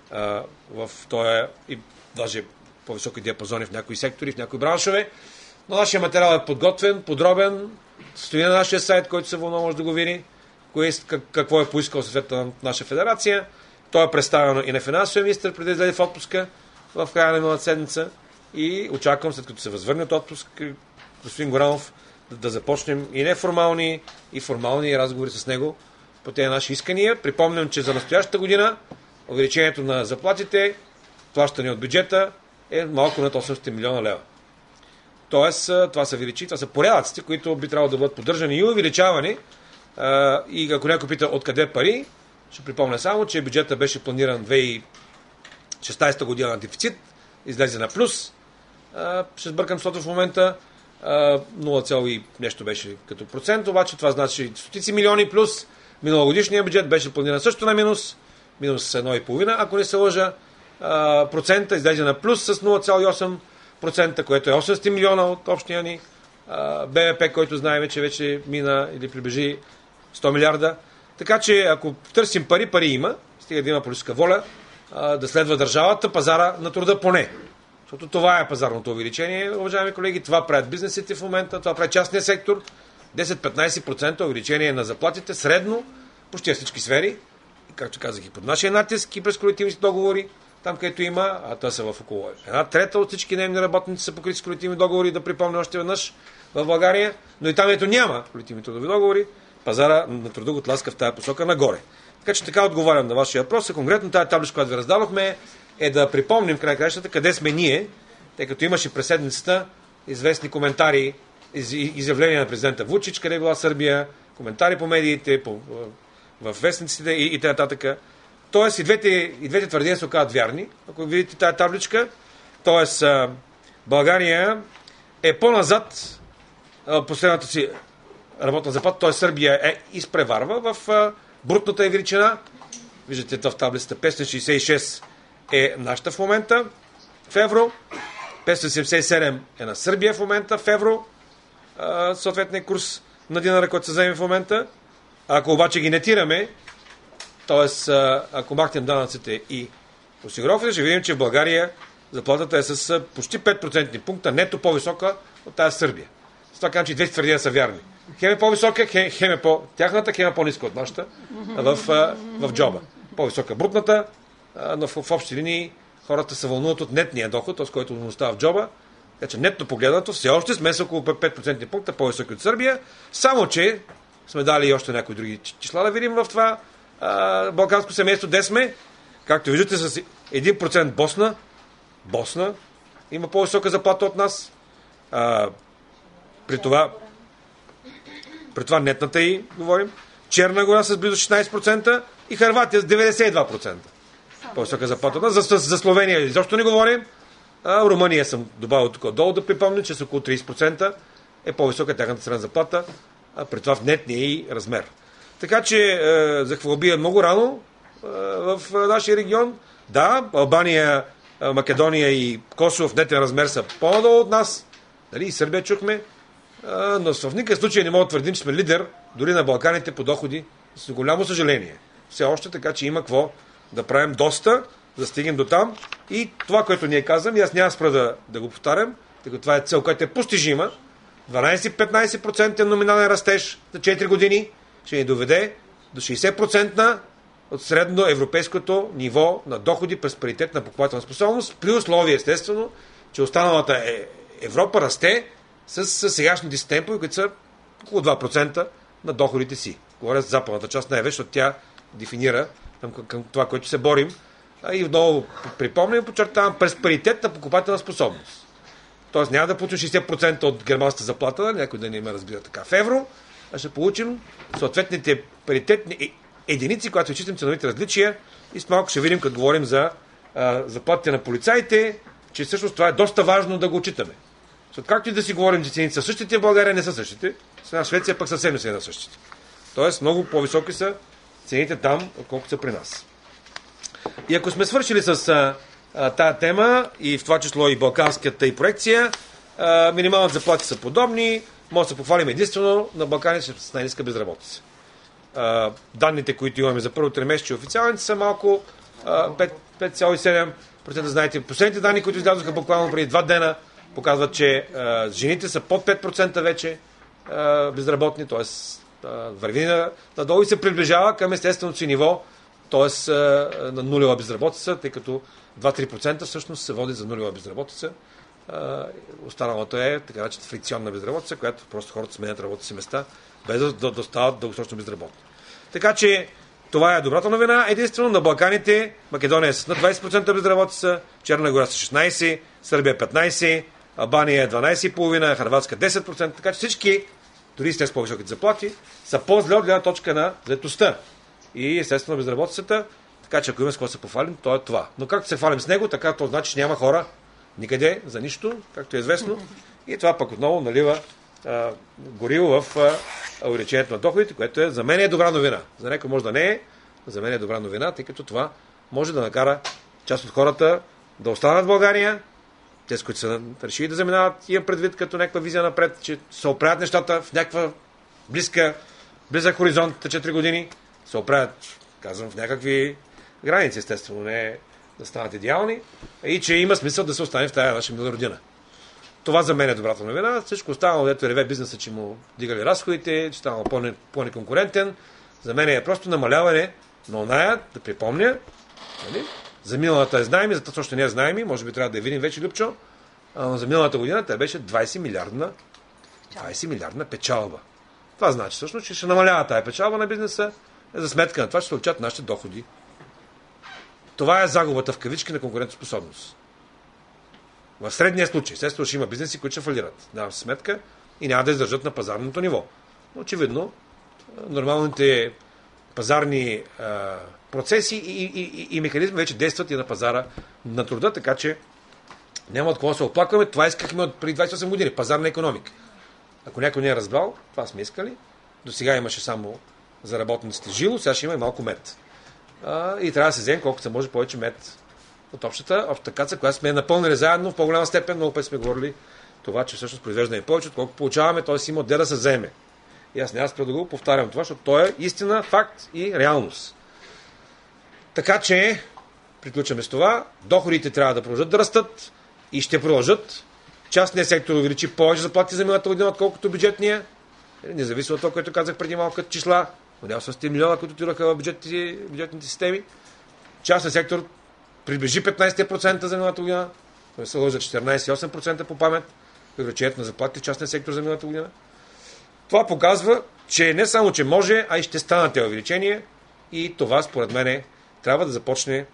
в този и даже по-високи диапазони в някои сектори, в някои браншове. Но нашия материал е подготвен, подробен, стои на нашия сайт, който се вълнува може да го види, кое, какво е поискал съответно на наша федерация. То е представено и на финансовия министър преди да излезе в отпуска в края на миналата седмица и очаквам, след като се възвърне от отпуск, господин Горанов, да, да започнем и неформални, и формални разговори с него по тези наши искания. Припомням, че за настоящата година увеличението на заплатите, плащане от бюджета, е малко над осемстотин милиона лева. Тоест, това са величи, това са порядъците, които би трябвало да бъдат поддържани и увеличавани. И ако някой пита откъде пари, ще припомня само, че бюджета беше планиран две хиляди и шестнадесета година на дефицит, излезе на плюс. Ще сбъркам стото в момента. нула цяло нещо беше като процент, обаче това значи стотици милиони плюс. Миналогодишния бюджет беше планиран също на минус, минус едно цяло и пет, ако не се лъжа. Процента излезе на плюс с нула цяло и осем процента, което е осемстотин милиона от общия ни БВП, който знаем, че вече мина или приближи сто милиарда. Така че, ако търсим пари, пари има, стига да има политическа воля, да следва държавата, пазара на труда поне. Защото това е пазарното увеличение, уважаеми колеги, това правят бизнесите в момента, това прави частния сектор, десет до петнадесет процента увеличение на заплатите, средно, почти всички сфери, както казах и под нашия натиск и през колективните договори, там където има, а те са в около една трета от всички наемни работници са покрити с колективни договори, да припомня още веднъж в България, но и там ето няма колективни трудови договори, пазара на труда го тласка в тази посока нагоре. Така че така отговарям на вашия въпрос. Конкретно тази табличка, която ви раздадохме, е да припомним в край краищата къде сме ние, тъй като имаше през седмицата известни коментари, изявления на президента Вучич, къде е била Сърбия, коментари по медиите, по, в вестниците и, и т.н. Тоест и двете, и двете твърдения се оказват вярни. Ако видите тази табличка, тоест България е по-назад последната си работна заплата, т.е. Сърбия е изпреварва в а, брутната е величина. Виждате в таблицата петстотин шейсет и шест е нашата в момента в евро, петстотин седемдесет и седем е на Сърбия в момента в евро, а, съответния курс на динара, който се вземе в момента. Ако обаче ги нетираме, т.е. ако махнем данъците и осигуровките, ще видим, че в България заплатата е с почти пет процентни пункта нето по-висока от тази Сърбия. С това казвам, че двете твърдения са вярни. Хем е по-висока, хем, хем е по-тяхната, хем е по-ниска от нашата в, в джоба. По-висока брутната, но в, в общи линии хората се вълнуват от нетния доход, т.е. който му остава в джоба. Така че нетно погледнато все още сме с около пет процентни пункта по-високи от Сърбия, само че сме дали и още някои други числа да видим в това а, балканско семейство, де сме. Както виждате, с един процент Босна, Босна има по-висока заплата от нас. А, при това при това нетната и говорим. Черна гора с близо шестнайсет процента и Хърватия с деветдесет и два процента. По-висока заплата от нас. За, за Словения изобщо не говорим. А, Румъния съм добавил тук долу да припомня, че с около трийсет процента е по-висока тяхната средна заплата, а при това в нетния и размер. Така че е, захвалби е много рано е, в нашия регион. Да, Албания, Македония и Косово в нетен размер са по-надолу от нас. Дали? И Сърбия чухме. Е, но в никакъв случай не мога да твърдим, че сме лидер дори на Балканите по доходи. С голямо съжаление. Все още, така че има какво да правим доста, да стигнем до там. И това, което ние казвам, и аз няма спра да, да го повтарям, тъй като това е цел, която е постижима, дванайсет-петнайсет процента номинален растеж за четири години ще ни доведе до шейсет процента от средно европейското ниво на доходи през паритет на покупателна способност, при условие, естествено, че останалата е, Европа расте с, с сегашните си темпове, които са около два процента на доходите си. Говоря за западната част най-вече, защото тя дефинира към, към това, което се борим. А и отново припомням и подчертавам през паритет на покупателна способност. Тоест няма да получим шейсет процента от германската заплата, някой да не ме разбира така в евро, а ще получим съответните паритетни единици, когато изчистим ценовите различия и с малко ще видим, като говорим за а, заплатите на полицаите, че всъщност това е доста важно да го отчитаме. Защото както и да си говорим, че цените са същите, в България не са същите, в Швеция пък съвсем не са на същите. Тоест много по-високи са цените там, отколкото са при нас. И ако сме свършили с а, а, тая тема, и в това число и балканската и проекция, а, минималните заплати са подобни, може да се похвалим единствено на Балканите с най-ниска безработица. А, данните, които имаме за първо тримесечие официалните са малко а, пет цяло и седем процента. Знаете, последните данни, които излязоха буквално преди два дена, показват, че а, жените са под пет процента вече а, безработни, т.е. върви надолу и се приближава към естественото си ниво, т.е. на нулева безработица, тъй като два-три процента всъщност се води за нулева безработица. Останалото е така наречената фрикционна безработица, която просто хората сменят работните си места, без да, да, да стават дългосрочно безработни. Така че това е добрата новина. Единствено на Балканите Македония е с над двайсет процента безработица, Черна гора с шестнайсет процента, Сърбия петнайсет процента, Албания е дванайсет цяло и пет процента, Хърватска десет процента, така че всички, дори с тези по-високите заплати, са по-зле от гледна точка на заетостта и естествено безработицата, така че ако има с какво се пофалим, то е това. Но както се хвалим с него, така то значи, че няма хора никъде за нищо, както е известно, и това пък отново налива а, горило в а, увеличението на доходите, което е, за мен е добра новина. За някой може да не е, за мен е добра новина, тъй като това може да накара част от хората да останат в България, тези, които са решили да заминават, имам предвид като някаква визия напред, че се оправят нещата в някаква близка, близък хоризонт, четири години, се оправят, казвам, в някакви граници, естествено, не да станат идеални, и че има смисъл да се остане в тази наша мила родина. Това за мен е добрата новина. Всичко останало, дето реве бизнеса, че му дигали разходите, че станал по-неконкурентен, за мен е просто намаляване на оная, да припомня, нали? За миналата е знаеми, за това още не е знаеми, може би трябва да я видим вече, Любчо, но за миналата година тя беше двайсет милиардна, двайсет милиардна печалба. Това значи всъщност, че ще намалява тая печалба на бизнеса, за сметка на това ще се увеличат нашите доходи. Това е загубата в кавички на конкурентоспособност. В средния случай, естествено, ще има бизнеси, които ще фалират. Давам се сметка и няма да издържат на пазарното ниво. Но очевидно, нормалните пазарни а, процеси и, и, и, и механизми вече действат и на пазара на труда, така че няма от какво да се оплакваме. Това искахме от преди двайсет и осем години. Пазарна икономика. Ако някой не е разбрал, това сме искали. До сега имаше само за работниците жило, сега ще има и малко мед. А, и трябва да се вземе колкото се може повече мед от общата, общата каца, която сме напълнили заедно в по-голяма степен. Много път сме говорили това, че всъщност произвеждаме повече, отколкото получаваме, т.е. има отде да се вземе. И аз няма спра да го повтарям това, защото то е истина, факт и реалност. Така че, приключваме с това, доходите трябва да продължат да растат и ще продължат. Частният сектор увеличи повече заплати за миналата година, отколкото бюджетния. Независимо от това, което казах преди малко като числа. Надявам се с тези милиона, които тираха в бюджетните, бюджетните системи. Частният сектор приближи петнайсет процента за миналата година, той се лъжа четиринайсет цяло и осем процента по памет, увеличението на заплатите в частния сектор за миналата година. Това показва, че не само, че може, а и ще станат тези увеличения и това, според мен, трябва да започне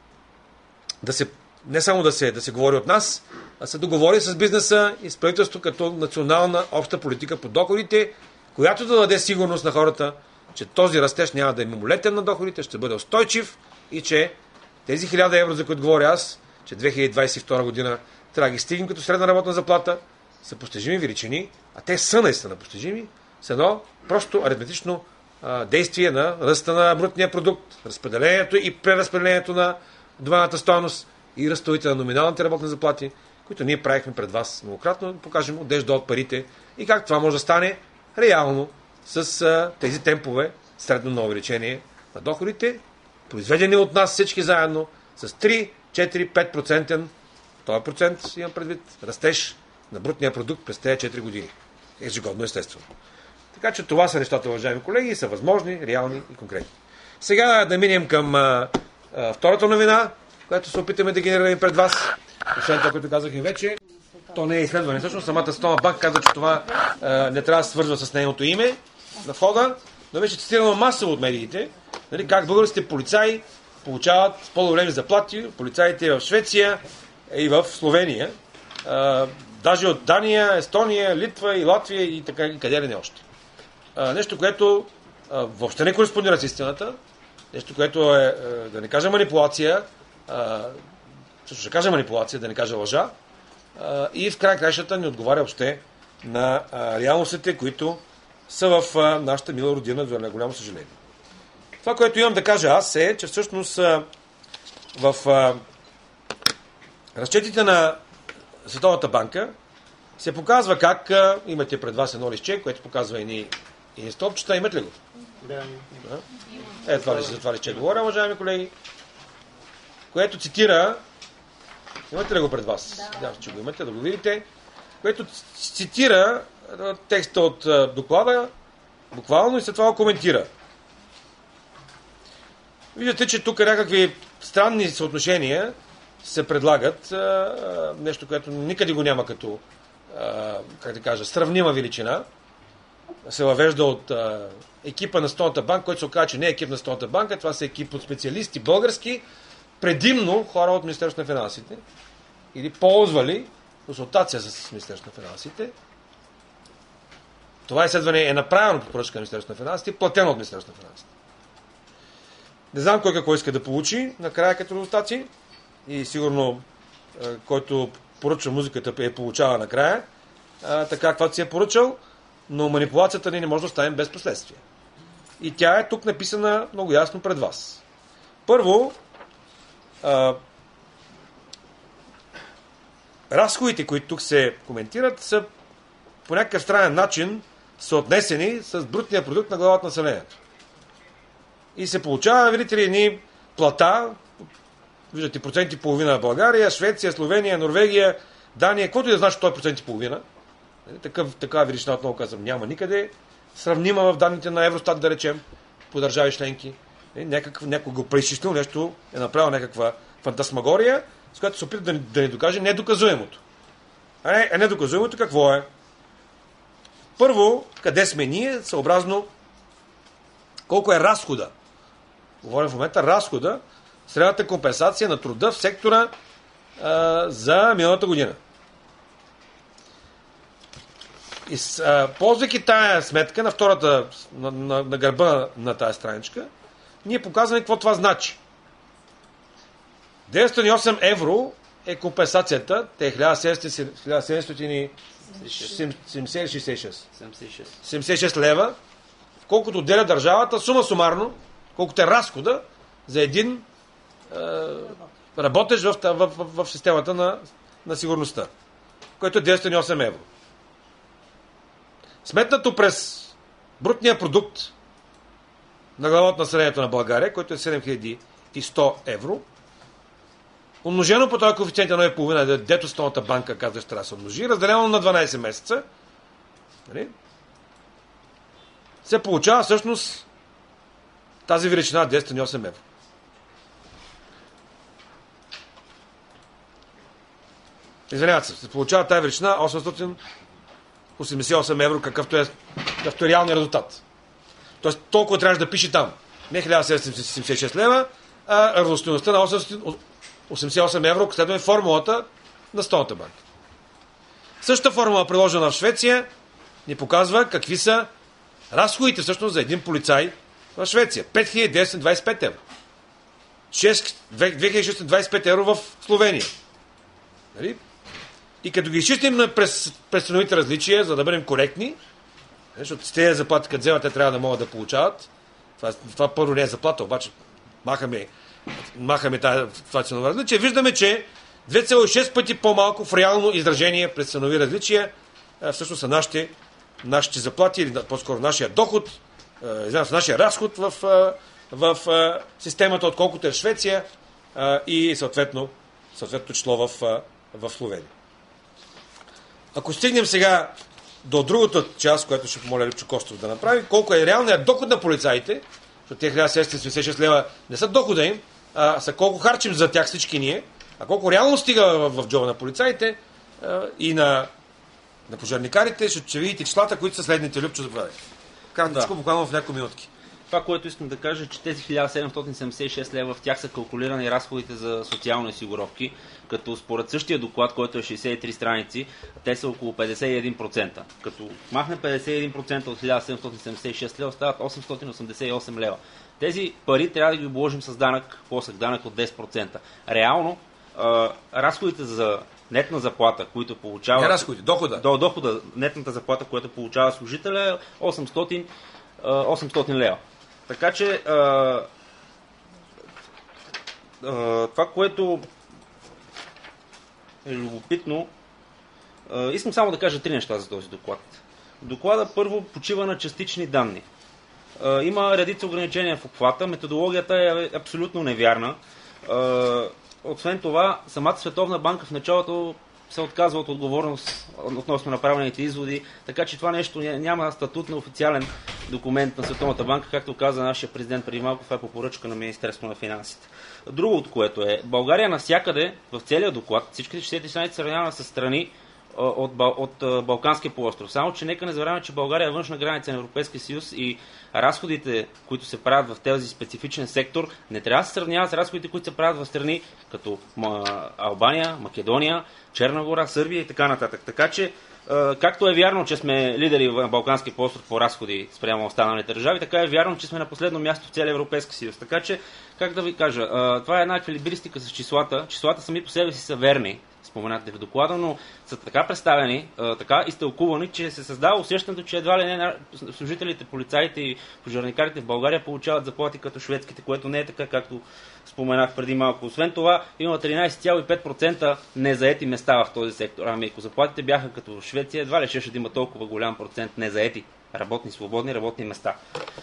да се, не само да се, да се говори от нас, а се договори с бизнеса и с правителството като национална обща политика по доходите, която да даде сигурност на хората, че този растеж няма да е мимолетен на доходите, ще бъде устойчив и че тези хиляда евро, за които говоря аз, че две хиляди двайсет и втора година трябва да ги стигнем като средна работна заплата, са постижими величини, а те са наистина постижими, с едно просто аритметично а, действие на ръста на брутния продукт, разпределението и преразпределението на добавената стойност и ръстовите на номиналните работни заплати, които ние правихме пред вас многократно, да покажем одежда от парите и как това може да стане реално с а, тези темпове средно на увеличение на доходите, произведени от нас всички заедно с три, четири, пет процента, този процент имам предвид, растеж на брутния продукт през тези четири години. Ежегодно, естествено. Така че това са нещата, уважаеми колеги, и са възможни, реални и конкретни. Сега да минем към а, а, втората новина, която се опитаме да генерираме пред вас. Освен това, което казах и вече, то не е изследване. Всъщност самата Световна банка казва, че това а, не трябва да се свързва с нейното име на входа, но беше цитирано масово от медиите, нали, как българските полицаи получават по-големи заплати, полицаите в Швеция и в Словения, а, даже от Дания, Естония, Литва и Латвия и така и къде ли не още. А, нещо, което а, въобще не кореспондира с истината, нещо, което е, а, да не кажа манипулация, а, също ще кажа манипулация, да не кажа лъжа, а, и в край краищата не отговаря въобще на а, реалностите, които са в а, нашата мила родина, за голямо съжаление. Това, което имам да кажа аз е, че всъщност а, в а, разчетите на Световната банка се показва как, а, имате пред вас едно листче, което показва и ни стопчета, имат ли го? Да. да. Е, това ли, за това листче говоря, уважаеми колеги, което цитира, имате ли го пред вас? Да, да че го имате, да го видите, което цитира текста от а, доклада, буквално, и след това го коментира. Виждате, че тук някакви странни съотношения се предлагат, а, а, нещо, което никъде го няма като, а, как да кажа, сравнима величина. Се въвежда от а, екипа на Световната банка, който се оказа, че не е екип на Световната банка, това са екип от специалисти български, предимно хора от Министерството на финансите, или ползвали консултация с Министерството на финансите. Това изследване е направено по поръчка на Министерството на финансите и платено от Министерството на финансите. Не знам кой какво иска да получи накрая като резултати и сигурно който поръчва музиката е получава накрая, така каквато си е поръчал, но манипулацията ни не може да оставим без последствия. И тя е тук написана много ясно пред вас. Първо, а, разходите, които тук се коментират, са по някакъв странен начин съотнесени с брутния продукт на глава от населението. И се получава, видите ли, едни плата, виждате, проценти и половина в България, Швеция, Словения, Норвегия, Дания, каквото и да значи този процент и половина. Такъв, такава величина, отново казвам, няма никъде. Сравнима в данните на Евростат, да речем, по държави членки. Някакъв, някой го преизчислил, нещо е направил някаква фантасмагория, с която се опита да, да ни докаже недоказуемото. А не, а недоказуемото какво е? Първо, къде сме ние, съобразно колко е разхода. Говорим в момента разхода, средната компенсация на труда в сектора а, за миналата година. И, а, ползвайки тая сметка на втората, на, на, на гърба на, на тая страничка, ние показваме какво това значи. деветстотин и осем евро е компенсацията, те е хиляда седемстотин и шейсет и шест. седемдесет и шест лева, колкото отделя държавата, сума сумарно, колкото е разхода за един е, работещ в, в, в, в системата на, на сигурността, който е деветстотин и осем евро. Сметнато през брутния продукт на глава от населението на България, който е седем хиляди и сто евро, умножено по този коефициент едно и половина, дето Световната банка казва, че трябва да се умножи, разделено на дванайсет месеца, нали, се получава всъщност тази величина деветстотин и осем евро. Извиняват се, се получава тази величина осемстотин осемдесет и осем евро, какъвто е, какъвто е реалният резултат. Тоест толкова трябваше да пише там. Не хиляда седемстотин седемдесет и шест лева, а равностойността на осемстотин осемдесет и осем евро, следваме формулата на Световната банка. Същата формула, приложена в Швеция, ни показва какви са разходите всъщност за един полицай в Швеция. пет хиляди деветстотин двадесет и пет евро. две хиляди шестстотин двадесет и пет евро в Словения. Нали? И като ги изчистим на през, през ценовите различия, за да бъдем коректни, защото с тези заплати, като вземат, те трябва да могат да получават. Това, това първо не е заплата, обаче махаме, махаме тази, това ценово различие. Виждаме, че две цяло и шест пъти по-малко в реално изражение през ценови различия всъщност са нашите, нашите заплати, или по-скоро нашия доход, извинявам се, нашия разход в, в, в системата, отколкото е в Швеция и съответно, съответно число в, в Словения. Ако стигнем сега до другата част, която ще помоля Липчо Костов да направи, колко е реалният доход на полицаите, защото те хиляда седемстотин седемдесет и шест лева не са дохода им, а са колко харчим за тях всички ние, а колко реално стига в, в джоба на полицаите а, и на, на пожарникарите, ще видите числата, които са следните. Любчо, заповядайте. Кратичко, да. Буквално в няколко минутки. Това, което искам да кажа, е, че тези хиляда седемстотин седемдесет и шест лева, в тях са калкулирани разходите за социални осигуровки, като според същия доклад, който е шейсет и три страници, те са около петдесет и един процента. Като махне петдесет и един процента от хиляда седемстотин седемдесет и шест лева, стават осемстотин осемдесет и осем лева. Тези пари трябва да ги обложим с данък, плосък данък от десет процента. Реално, а, разходите за нетна заплата, които получава... Не разходите, дохода. До дохода, нетната заплата, която получава служителя е осемстотин, осемстотин лева. Така че а, а, това, което е любопитно, а, искам само да кажа три неща за този доклад. Доклада първо почива на частични данни. А, има редица ограничения в обхвата, методологията е абсолютно невярна. А, освен това, самата Световна банка в началото се отказва от отговорност относно направените изводи, така че това нещо няма статут на официален документ на Световната банка, както каза нашия президент преди малко, това е по поръчка на Министерството на финансите. Другото, което е, България навсякъде, в целия доклад, всичките шейсет страници са равняна с страни от, от Балканския полуостров. Само, че нека не забравяме, че България е външна граница на Европейския съюз и разходите, които се правят в този специфичен сектор, не трябва да се сравняват с разходите, които се правят в страни като Албания, Македония, Черна гора, Сърбия и така нататък. Така че, както е вярно, че сме лидери в Балканския полуостров по разходи спрямо останалите държави, така е вярно, че сме на последно място в целия Европейски съюз. Така че, как да ви кажа, това е една еквилибристика с числата. Числата сами по себе си са верни, споменатите в доклада, но са така представени, така изтълкувани, че се създава усещането, че едва ли не служителите, полицаите и пожарникарите в България получават заплати като шведските, което не е така, както споменах преди малко. Освен това, има тринадесет цяло и пет процента незаети места в този сектор. Ами ако заплатите бяха като в Швеция, едва ли ще да има толкова голям процент незаети работни, свободни работни места.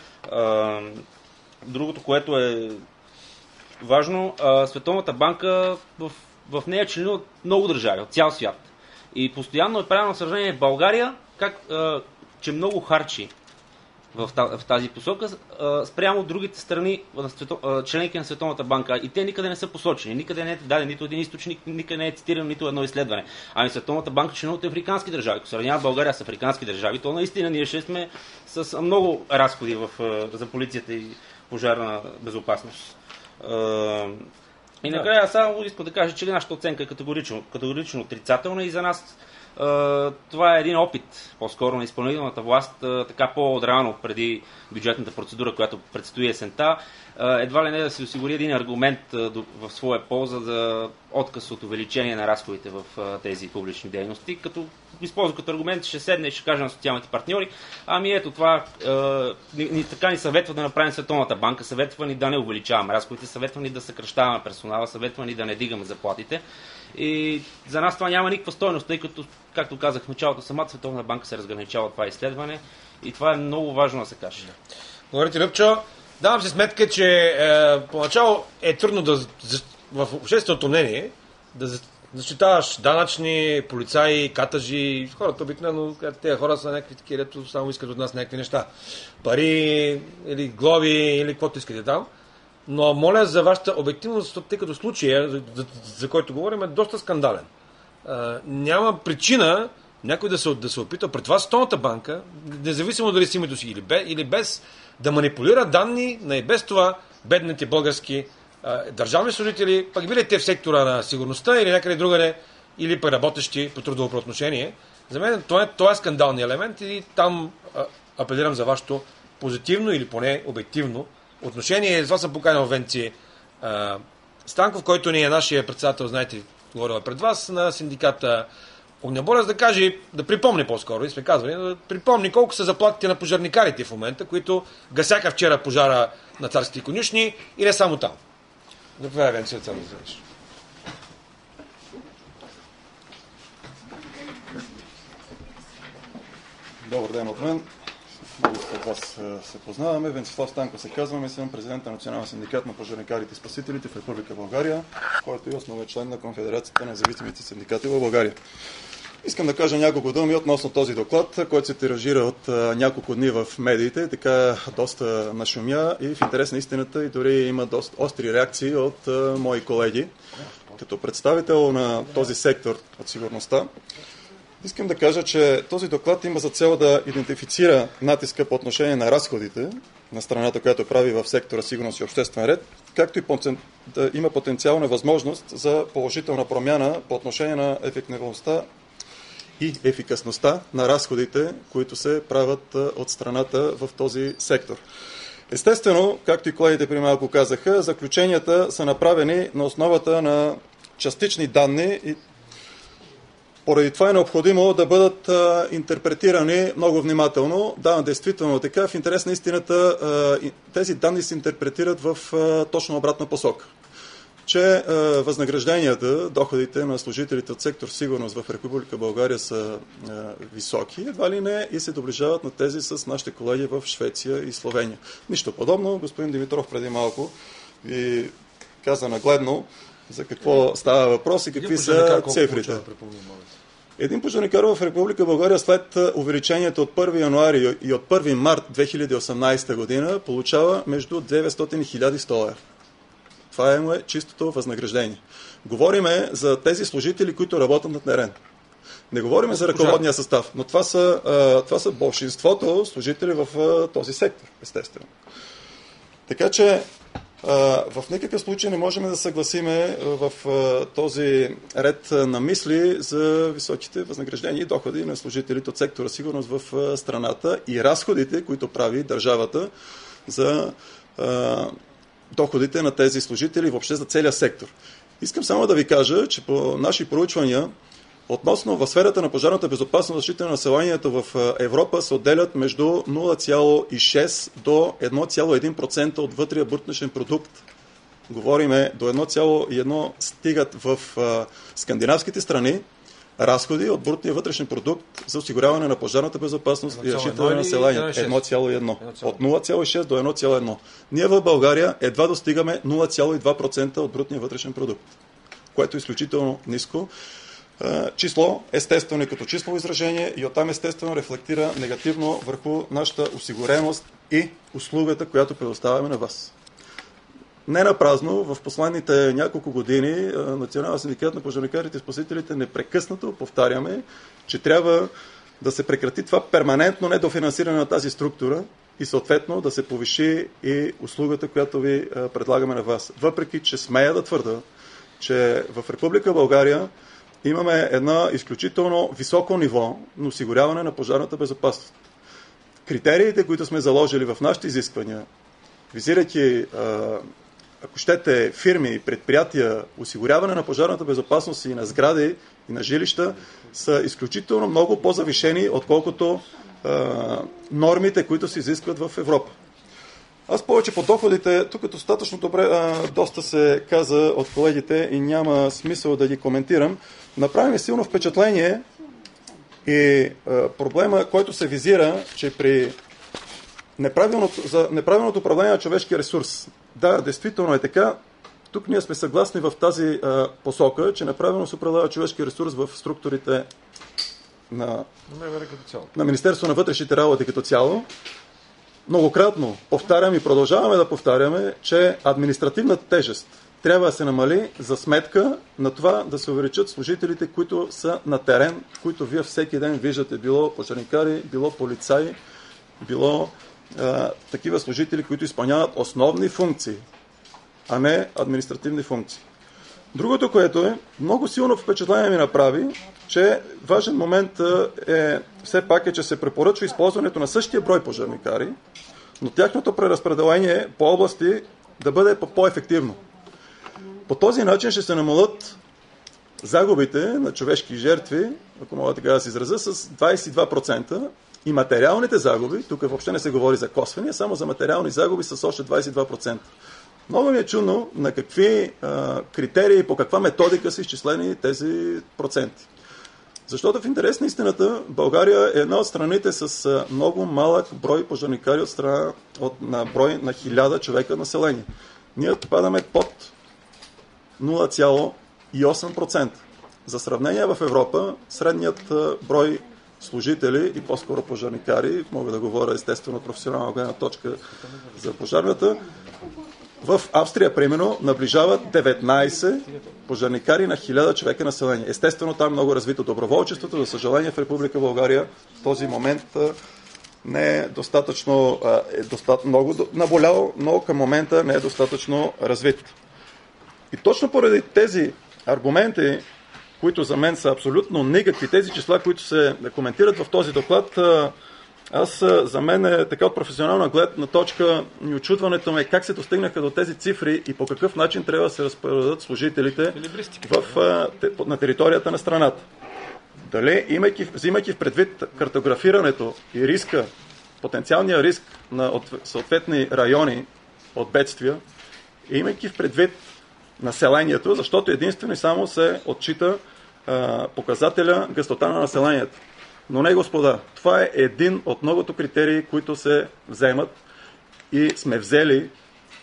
Другото, което е важно, Световната банка в В нея членуват много държави от цял свят. И постоянно е правилно сравнение в България, как, а, че много харчи в, в тази посока а, спрямо другите страни, а, членки на Световната банка. И те никъде не са посочени, никъде не е даден нито един източник, никъде не е цитирано нито едно изследване. Ами Световната банка членуват африкански държави. Ако сравняват България с африкански държави, то наистина ние ще сме с много разходи в, за полицията и пожарна безопасност. И накрая само искам да кажа, че нашата оценка е категорично, категорично отрицателна и за нас е, това е един опит, по-скоро на изпълнителната власт, е, така по-отрано преди бюджетната процедура, която предстои есента, е, едва ли не да се осигури един аргумент е, в своя полза за отказ от увеличение на разходите в е, тези публични дейности, като използва като аргумент, ще седне и ще каже на социалните партньори, ами ето това, е, ни, така ни съветва да направим Световната банка, съветва ни да не увеличаваме разходите, съветва ни да съкращаваме персонала, съветва ни да не дигаме заплатите. И за нас това няма никаква стойност, тъй като, както казах в началото, самата Световна банка се разграничава от това изследване и това е много важно да се каже. Благодаря ти, Любчо. Давам си сметка, че е, поначало е трудно да, в общественото мнение да защитаваш данъчни, полицаи, катажи, хората обикновено, тези хора са някакви такива, дето само искат от нас някакви неща. Пари, или глоби, или каквото искате там. Но моля за вашата обективност, тъй като случая, за, за, за който говорим, е доста скандален. а, няма причина някой да се, да се опита пред вас Световната банка, независимо дали с името си или, бе, или без, да манипулира данни на и без това бедните български а, държавни служители, пък били те в сектора на сигурността или някъде другаде, или пък работещи по трудово правоотношение. За мен това е, това е скандалният елемент и там а, апелирам за вашето позитивно или поне обективно отношение. Това съм поканил Венци а, Станков, който ни е нашия председател, знаете, говорила пред вас, на синдиката Огнеборец, да каже, да припомни по-скоро, и сме казвали, да припомни колко са заплатите на пожарникарите в момента, които гасяха вчера пожара на царските конюшни и не само там. Заповядай, Венци, да завършиш. Добър ден от мен. Много от вас се познаваме. Венцислав Станков се казваме. Съм президент на Националния синдикат на пожарникарите и спасителите в Република България, който е основен член на Конфедерацията на независимите синдикати в България. Искам да кажа няколко думи относно този доклад, който се тиражира от няколко дни в медиите. Така доста нашумя и в интерес на истината и дори има доста остри реакции от мои колеги. Като представител на този сектор от сигурността, искам да кажа, че този доклад има за цел да идентифицира натиска по отношение на разходите на страната, която прави в сектора сигурност и обществен ред, както и да има потенциална възможност за положителна промяна по отношение на ефективността и ефикасността на разходите, които се правят от страната в този сектор. Естествено, както и колегите преди малко казаха, заключенията са направени на основата на частични данни и поради това е необходимо да бъдат а, интерпретирани много внимателно. Да, действително така. В интерес на истината а, тези данни се интерпретират в а, точно обратна посока. Че а, възнагражденията, доходите на служителите от сектор сигурност в Република България са а, високи, едва ли не, и се доближават на тези с нашите колеги в Швеция и Словения. Нищо подобно. Господин Димитров преди малко ви каза нагледно за какво става въпрос и какви са цифрите. Един пожарникар в Република България след увеличението от първи януари и от първи март две хиляди и осемнадесета година получава между деветстотин и хиляда и сто евро. Това е чистото възнаграждение. Говориме за тези служители, които работят на терен. Не говориме за ръководния състав, но това са, това са болшинството служители в този сектор, естествено. Така че в никакъв случай не можем да съгласиме в този ред на мисли за високите възнаграждения и доходи на служителите от сектора сигурност в страната и разходите, които прави държавата за доходите на тези служители и въобще за целия сектор. Искам само да ви кажа, че по наши проучвания относно в сферата на пожарната безопасност защита на населението в Европа се отделят между нула цяло и шест до едно цяло и един процента от вътрешния брутен продукт. Говориме до едно цяло и едно стигат в а, скандинавските страни разходи от брутния вътрешен продукт за осигуряване на пожарната безопасност и защита на населението. едно цяло и едно. От нула цяло и шест до едно цяло и едно. Ние в България едва достигаме нула цяло и два процента от брутния вътрешен продукт, което е изключително ниско число, естествено и като числово изражение, и оттам естествено рефлектира негативно върху нашата осигуреност и услугата, която предоставяме на вас. Не напразно, в последните няколко години Националния синдикат на пожарникарите и спасителите непрекъснато повтаряме, че трябва да се прекрати това перманентно недофинансиране на тази структура и съответно да се повиши и услугата, която ви предлагаме на вас. Въпреки, че смея да твърда, че в Република България имаме едно изключително високо ниво на осигуряване на пожарната безопасност. Критериите, които сме заложили в нашите изисквания, визирайки, ако щете, фирми, предприятия, осигуряване на пожарната безопасност и на сгради, и на жилища, са изключително много по-завишени, отколкото нормите, които се изискват в Европа. Аз повече по доходите, тук достатъчно добре, а, доста се каза от колегите и няма смисъл да ги коментирам. Направи ми силно впечатление и а, проблема, който се визира, че при неправилното, за неправилното управление на човешкия ресурс. Да, действително е така. Тук ние сме съгласни в тази а, посока, че неправилно се управлява човешкия ресурс в структурите на, на Министерство на вътрешните работи като цяло. Многократно повтарям и продължаваме да повтаряме, че административната тежест трябва да се намали за сметка на това да се увеличат служителите, които са на терен, които вие всеки ден виждате, било пожарникари, било полицаи, било а, такива служители, които изпълняват основни функции, а не административни функции. Другото, което е, много силно впечатление ми направи, че важен момент е, все пак е, че се препоръчва използването на същия брой пожарникари, но тяхното преразпределение по области да бъде по-ефективно. По този начин ще се намалят загубите на човешки жертви, ако мога така да се изразя, с двадесет и два процента и материалните загуби, тук въобще не се говори за косвени, само за материални загуби с още двадесет и два процента. Много ми е чудно на какви а, критерии, по каква методика са изчислени тези проценти. Защото в интерес на истината България е една от страните с а, много малък брой пожарникари от страна от, на брой на хиляда човека население. Ние падаме под нула цяло и осем процента. За сравнение в Европа средният а, брой служители и по-скоро пожарникари, мога да говоря естествено от професионална гледна точка за пожарната, в Австрия, примерно, наближават деветнадесет пожарникари на хиляда човека население. Естествено, там е много развито доброволчеството. За съжаление, в Република България в този момент не е достатъчно, е достатъчно много наболял, но към момента не е достатъчно развит. И точно поради тези аргументи, които за мен са абсолютно никакви, тези числа, които се коментират в този доклад, аз, за мен е така от професионална гледна точка и очудването ме как се достигнаха до тези цифри и по какъв начин трябва да се разпределят служителите в, на територията на страната. Дали, имайки, взимайки в предвид картографирането и риска, потенциалния риск на от, съответни райони от бедствия, имайки в предвид населението, защото единствено и само се отчита а, показателя гъстота на населението. Но не, господа, това е един от многото критерии, които се вземат и сме взели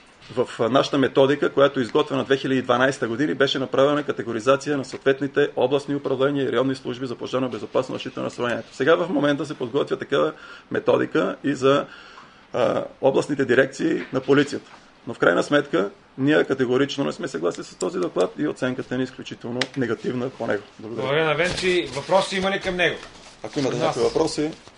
в нашата методика, която е изготвена две хиляди и дванадесета година, беше направена категоризация на съответните областни управления и районни служби за пожарна безопасност на защита на населението. Сега в момента се подготвя такава методика и за а, областните дирекции на полицията. Но в крайна сметка ние категорично не сме съгласни с този доклад и оценката ни е изключително негативна по него. Благодаря. Благодаря на Венци. Въпроси има ли към него? Ако имате някакви въпроси...